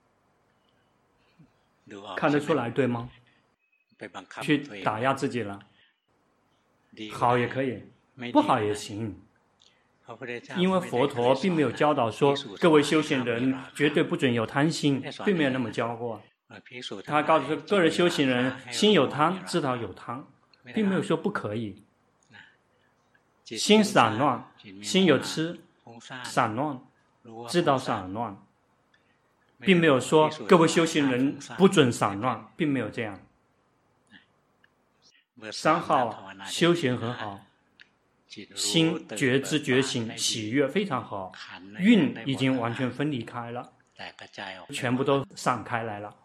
看得出来对吗？去打压自己了，好也可以，不好也行。因为佛陀并没有教导说各位修行人绝对不准有贪心，并没有那么教过。他告诉个人修行人，心有贪，知道有贪，并没有说不可以。心散乱，心有痴，散乱，知道散乱，并没有说各位修行人不准散乱，并没有这样。3号修行很好，心觉知觉醒喜悦非常好，蕴已经完全分离开了，全部都散开来了。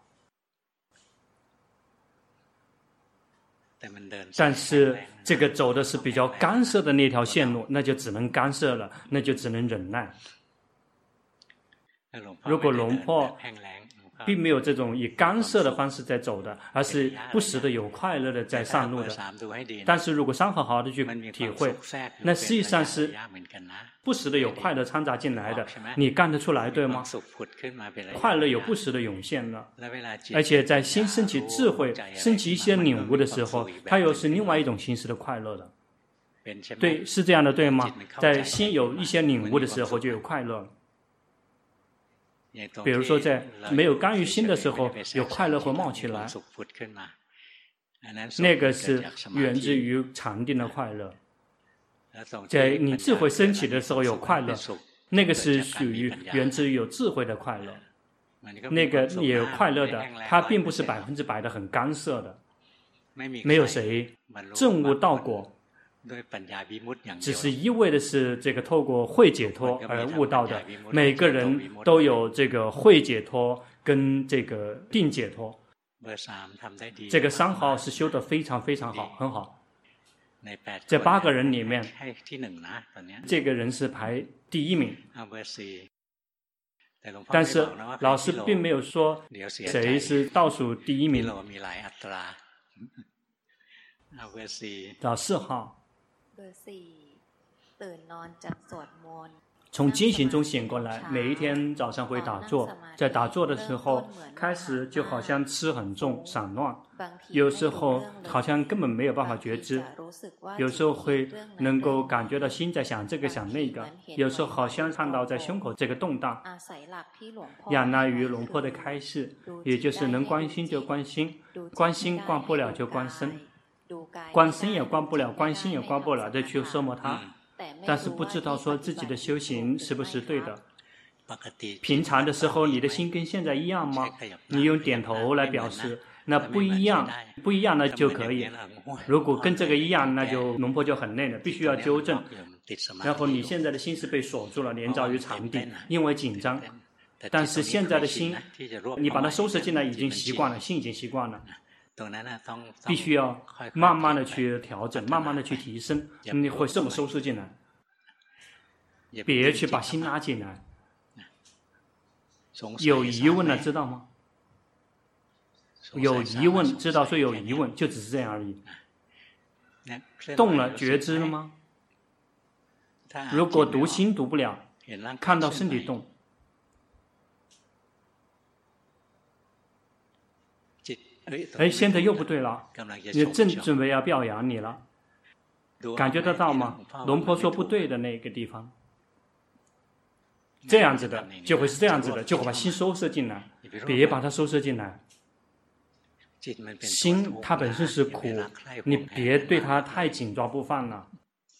但是这个走的是比较干涉的那条线路，那就只能干涉了，那就只能忍耐。如果龙婆并没有这种以干涉的方式在走的，而是不时的有快乐的在上路的。但是如果3号好好的去体会，那实际上是不时的有快乐掺杂进来的，你干得出来对吗？快乐有不时的涌现了，而且在心升起智慧、升起一些领悟的时候，它又是另外一种形式的快乐的。对，是这样的，对吗？在心有一些领悟的时候，就有快乐。比如说在没有干预心的时候，有快乐会冒起来，那个是源自于禅定的快乐。 在你智慧升起的时候有快乐，那个是属于源自于有智慧的快乐。那个也有快乐的，它并不是100%的很干涉的，没有谁证悟到果，只是一味的是这个透过慧解脱而悟到的。每个人都有这个慧解脱跟这个定解脱。这个3号是修得非常非常好，很好。这8个人里面，这个人是排第1名。但是老师并没有说谁是倒数第1名。到4号，从惊醒中醒过来，每一天早上会打坐，在打坐的时候，开始就好像吃很重、散乱，有时候好像根本没有办法觉知，有时候会能够感觉到心在想这个想那个，有时候好像看到在胸口这个动荡。仰赖于龙婆的开示，也就是能观心就观心，观心观不了就观身，观身也观不了，观心也观不了，再去奢摩他。但是不知道说自己的修行是不是对的。平常的时候你的心跟现在一样吗？你用点头来表示，那不一样，不一样那就可以。如果跟这个一样，那就龙婆就很累了，必须要纠正。然后你现在的心是被锁住了，连着于禅定，因为紧张。但是现在的心，你把它收拾进来已经习惯了，心已经习惯了。必须要慢慢的去调整，慢慢的去提升，你会这么收拾进来，别去把心拉进来。有疑问了，知道吗？有疑问，知道说有疑问，就只是这样而已。动了，觉知了吗？如果读心读不了，看到身体动，哎，现在又不对了，你正准备要表扬你了，感觉得到吗？龙婆说不对的那个地方，这样子的就会是这样子的，就会把心收摄进来，别把它收摄进来。心它本身是苦，你别对它太紧抓不放了。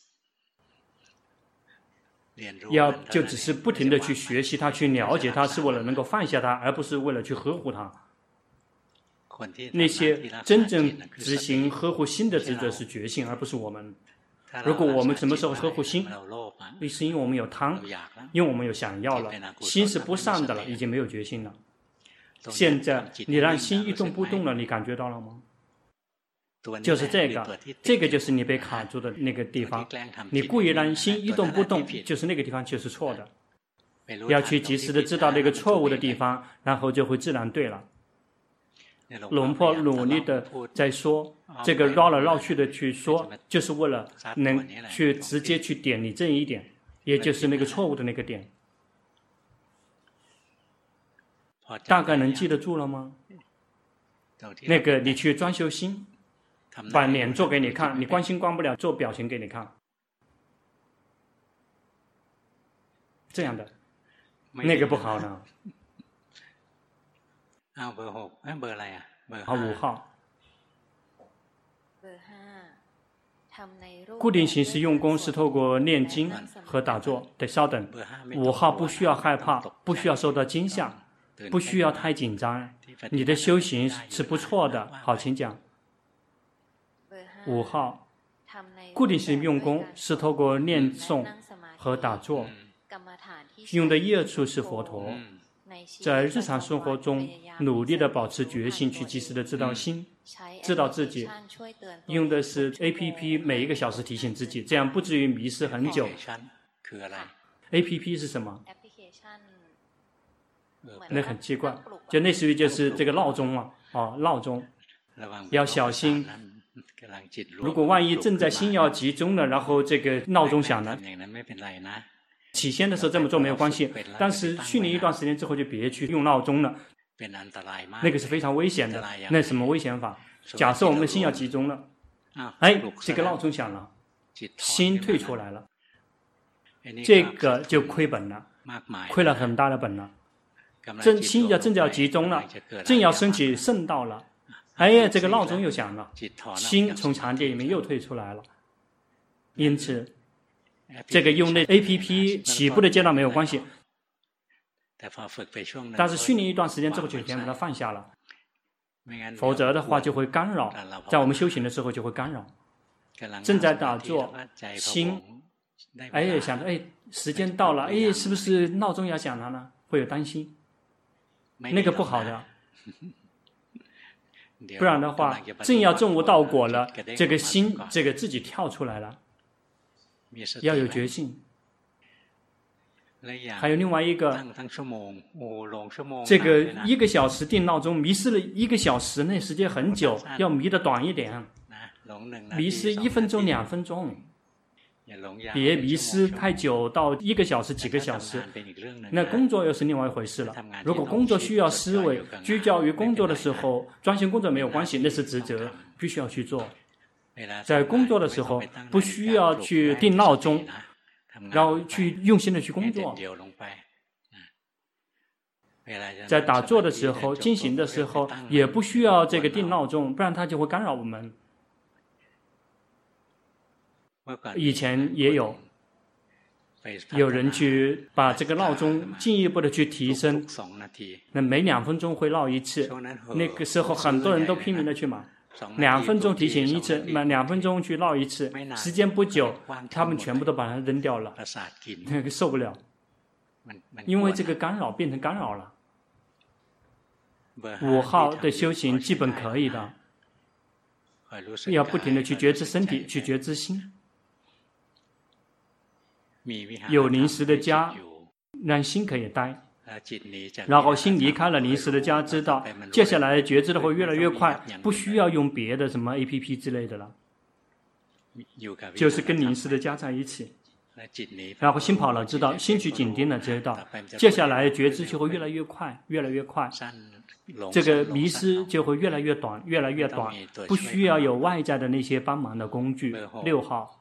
要就只是不停的去学习它，去了解它，是为了能够放下它，而不是为了去呵护它。那些真正执行呵护心的职责是觉性，而不是我们。如果我们什么时候呵护心，是因为我们有贪，因为我们有想要了，心是不善的了，已经没有决心了。现在你让心一动不动了，你感觉到了吗？就是这个就是你被卡住的那个地方。你故意让心一动不动，就是那个地方就是错的。要去及时的知道那个错误的地方，然后就会自然对了。龙婆努力的在说，这个绕来绕去的去说，就是为了能去直接去点你这一点，也就是那个错误的那个点。大概能记得住了吗？那个你去专修心，把脸做给你看，你观心观不了，做表情给你看，这样的，那个不好呢。好，5号。固定形式用功是透过念经和打坐。得稍等。5号不需要害怕，不需要受到惊吓，不需要太紧张。你的修行是不错的。好，请讲。5号，固定形式用功是透过念诵和打坐，用的业处是佛陀。在日常生活中努力的保持觉性，去及时的知道心，知道自己，用的是 APP 每1个小时提醒自己，这样不至于迷失很久。APP 是什么？那很奇怪，就类似于就是这个闹钟啊，闹钟要小心。如果万一正在心要集中了，然后这个闹钟响了，起先的时候这么做没有关系，但是训练一段时间之后就别去用闹钟了，那个是非常危险的。那什么危险法？假设我们的心要集中了，哎，这个闹钟响了，心退出来了，这个就亏本了，亏了很大的本了。心正要集中了，正要升起圣道了，哎呀，这个闹钟又响了，心从禅定里面又退出来了。因此这个用那 APP 起步的阶段没有关系，但是训练一段时间之后就先把它放下了，否则的话就会干扰，在我们修行的时候就会干扰。正在打坐，心想着时间到了，是不是闹钟要响了呢？会有担心，那个不好的。不然的话，正要证悟道果了，这个心这个自己跳出来了，要有决心。还有另外一个，这个1个小时定闹钟，迷失了1个小时，那时间很久，要迷得短一点，迷失1分钟、2分钟，别迷失太久到1个小时、几个小时。那工作又是另外一回事了。如果工作需要思维，聚焦于工作的时候，专心工作没有关系，那是职责，必须要去做。在工作的时候，不需要去定闹钟，然后去用心的去工作。在打坐的时候、进行的时候，也不需要这个定闹钟，不然它就会干扰我们。以前也有人去把这个闹钟进一步的去提升，那每2分钟会闹一次。那个时候很多人都拼命的去买，2分钟提醒一次，2分钟去闹一次，时间不久，他们全部都把它扔掉了，那个受不了，因为这个干扰变成干扰了。5号的修行基本可以的，要不停的去觉知身体，去觉知心。有临时的家，让心可以待，然后心离开了临时的家，知道接下来觉知的会越来越快，不需要用别的什么 APP 之类的了，就是跟临时的家在一起。然后心跑了，知道心去紧盯了，知道接下来觉知就会越来越快，越来越快，这个迷失就会越来越短，越来越短，不需要有外在的那些帮忙的工具。6号。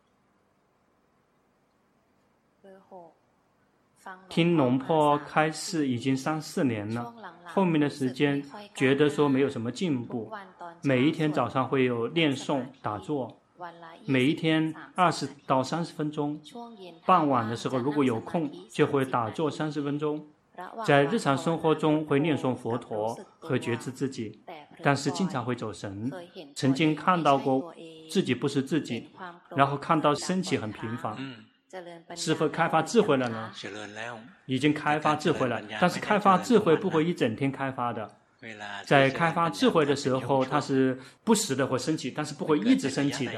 听龙婆开示已经3、4年了，后面的时间觉得说没有什么进步。每一天早上会有念诵打坐，每一天20到30分钟。傍晚的时候如果有空就会打坐30分钟。在日常生活中会念诵佛陀和觉知自己，但是经常会走神。曾经看到过自己不是自己，然后看到升起很频繁。是否开发智慧了呢？已经开发智慧了，但是开发智慧不会一整天开发的。在开发智慧的时候，它是不时的会升起，但是不会一直升起的。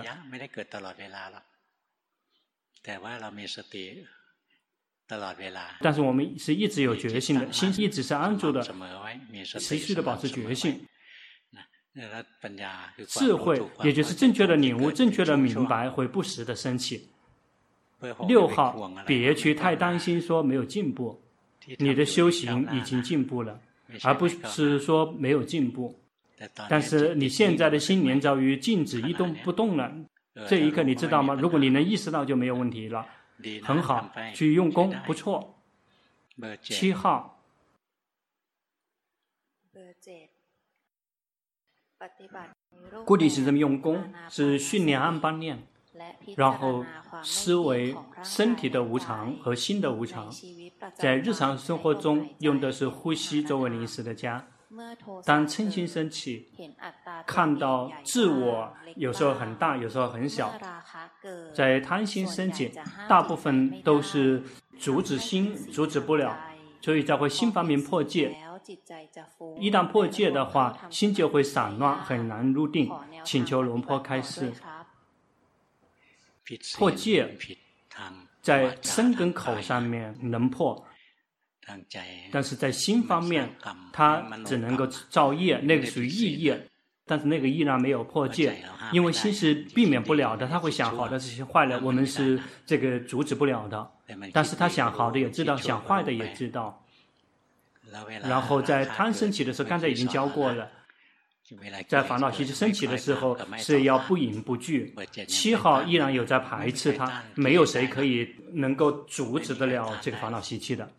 但是我们是一直有决心的，心一直是安住的，持续的保持决心。智慧也就是正确的领悟、正确的明白会不时的升起。6号，别去太担心说没有进步，你的修行已经进步了，而不是说没有进步。但是你现在的心念早于静止一动不动了，这一刻你知道吗？如果你能意识到就没有问题了，很好，去用功，不错。7号，固定是这么用功，是训练安般念。然后思维身体的无常和心的无常，在日常生活中用的是呼吸作为临时的家。当嗔心升起，看到自我有时候很大，有时候很小。在贪心升起，大部分都是阻止心，阻止不了，所以才会心方面破戒。一旦破戒的话，心就会散乱，很难入定。请求龙婆开示。破戒在身跟口上面能破，但是在心方面它只能够造业，那个属于意业，但是那个依然没有破戒，因为心是避免不了的，他会想好的事情坏了，我们是这个阻止不了的，但是他想好的也知道，想坏的也知道。然后在贪升起的时候，刚才已经教过了，在烦恼习气升起的时候是要不迎不拒。7号依然有在排斥它，没有谁可以能够阻止得了这个烦恼习气的。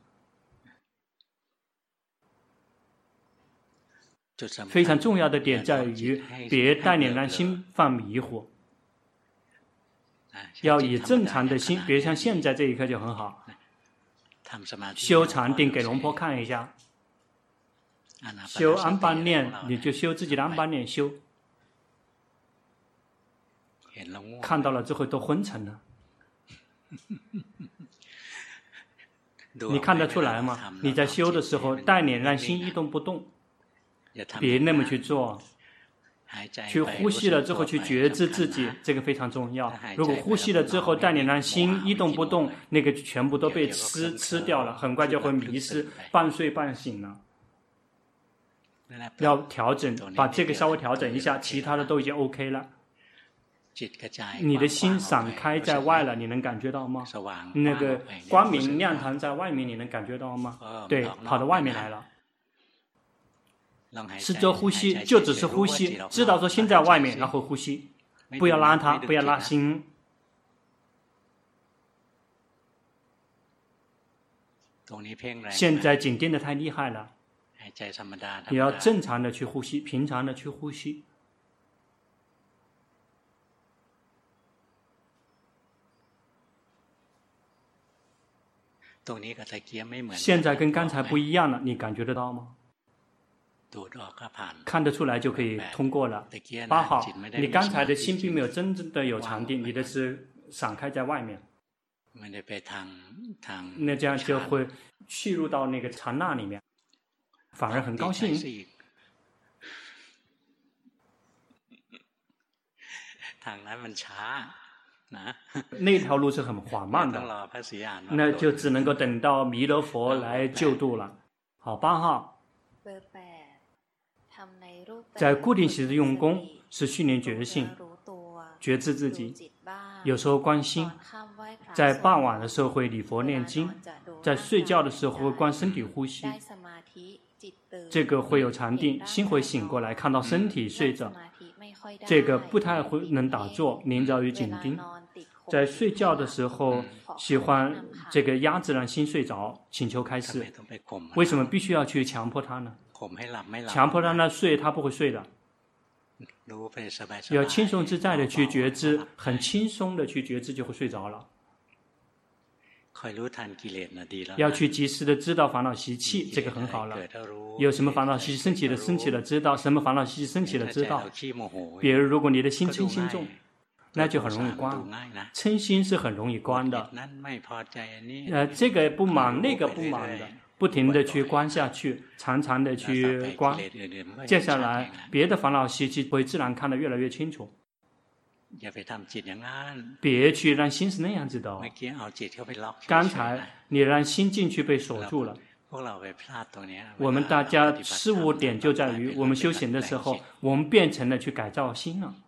非常重要的点在于别带领让心犯迷糊。 要以正常的心，比如像现在这一刻就很好。修禅定给龙婆看一下，修安般念，你就修自己的安般念修。看到了之后都昏沉了，你看得出来吗？你在修的时候带领让心一动不动，别那么去做。去呼吸了之后去觉知自己，这个非常重要。如果呼吸了之后带领让心一动不动，那个全部都被吃掉了，很快就会迷失，半睡半醒了。要调整，把这个稍微调整一下，其他的都已经 OK 了。你的心散开在外了，你能感觉到吗？那个光明亮堂在外面，你能感觉到吗？对，跑到外面来了。试着呼吸，就只是呼吸，知道说心在外面，然后呼吸，不要拉它，不要拉心。现在紧盯的太厉害了，你要正常的去呼吸，平常的去呼吸。现在跟刚才不一样了，你感觉得到吗？看得出来就可以通过了。8号，你刚才的心并没有真正的有禅定，你的是散开在外面，那这样就会去入到那个禅那里面，反而很高兴。那条路是很缓慢的，那就只能够等到弥勒佛来救度了。好，8号。在固定形式用功是训练觉性，觉知自己。有时候观心，在傍晚的时候会礼佛念经，在睡觉的时候会观身体呼吸。这个会有禅定，心会醒过来，看到身体睡着。这个不太会能打坐，临着于紧盯。在睡觉的时候喜欢这个压制让心睡着，请求开示。为什么必须要去强迫他呢？强迫让他睡，他不会睡的。要轻松自在的去觉知，很轻松的去觉知，就会睡着了。要去及时的知道烦恼习气，这个很好了。有什么烦恼习气升起了知道，什么烦恼习气升起了知道。比如如果你的心嗔心重，那就很容易关。嗔心是很容易关的。这个不满，那个不满的。不停的去观下去，常常的去观，接下来别的烦恼习气会自然看得越来越清楚。别去让心是那样子的哦。刚才你让心进去被锁住了。我们大家失误点就在于我们修行的时候，我们变成了去改造心了。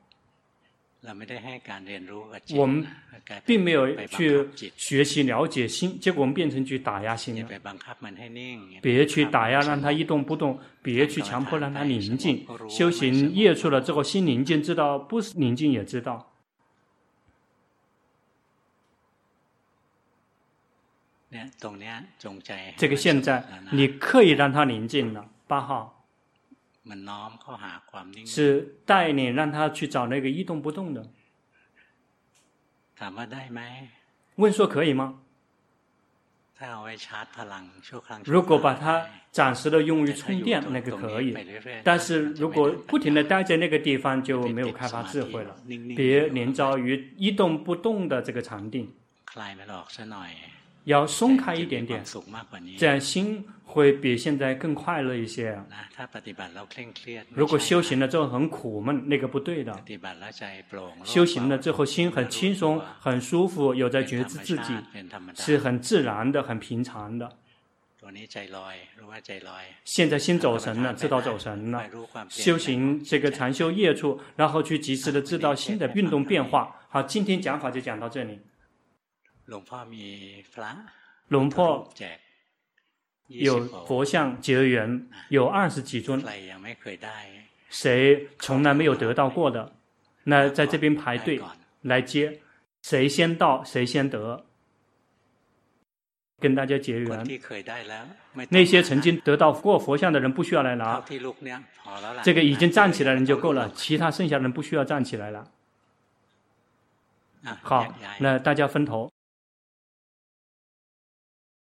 我们并没有去学习了解心，结果我们变成去打压心了。别去打压让它一动不动，别去强迫让它宁静。修行业出了之后，心宁静知道，不是宁静也知道。这个现在你刻意让它宁静了。8号是带领让他去找那个一动不动的。问说可以吗？如果把它暂时的用于充电，那个可以。但是如果不停的待在那个地方，就没有开发智慧了。别连着于一动不动的这个禅定，要松开一点点，这样心会比现在更快乐一些。如果修行了之后很苦闷，那个不对的。修行了之后心很轻松、很舒服，有在觉知自己，是很自然的、很平常的。现在心走神了，知道走神了。修行这个禅修业处，然后去及时的知道心的运动变化。好，今天讲法就讲到这里。龙婆有佛像结缘，有20几尊，谁从来没有得到过的，那在这边排队来接，谁先到谁先得，跟大家结缘。那些曾经得到过佛像的人不需要来拿，这个已经站起来的人就够了，其他剩下的人不需要站起来了。 好，那大家分头。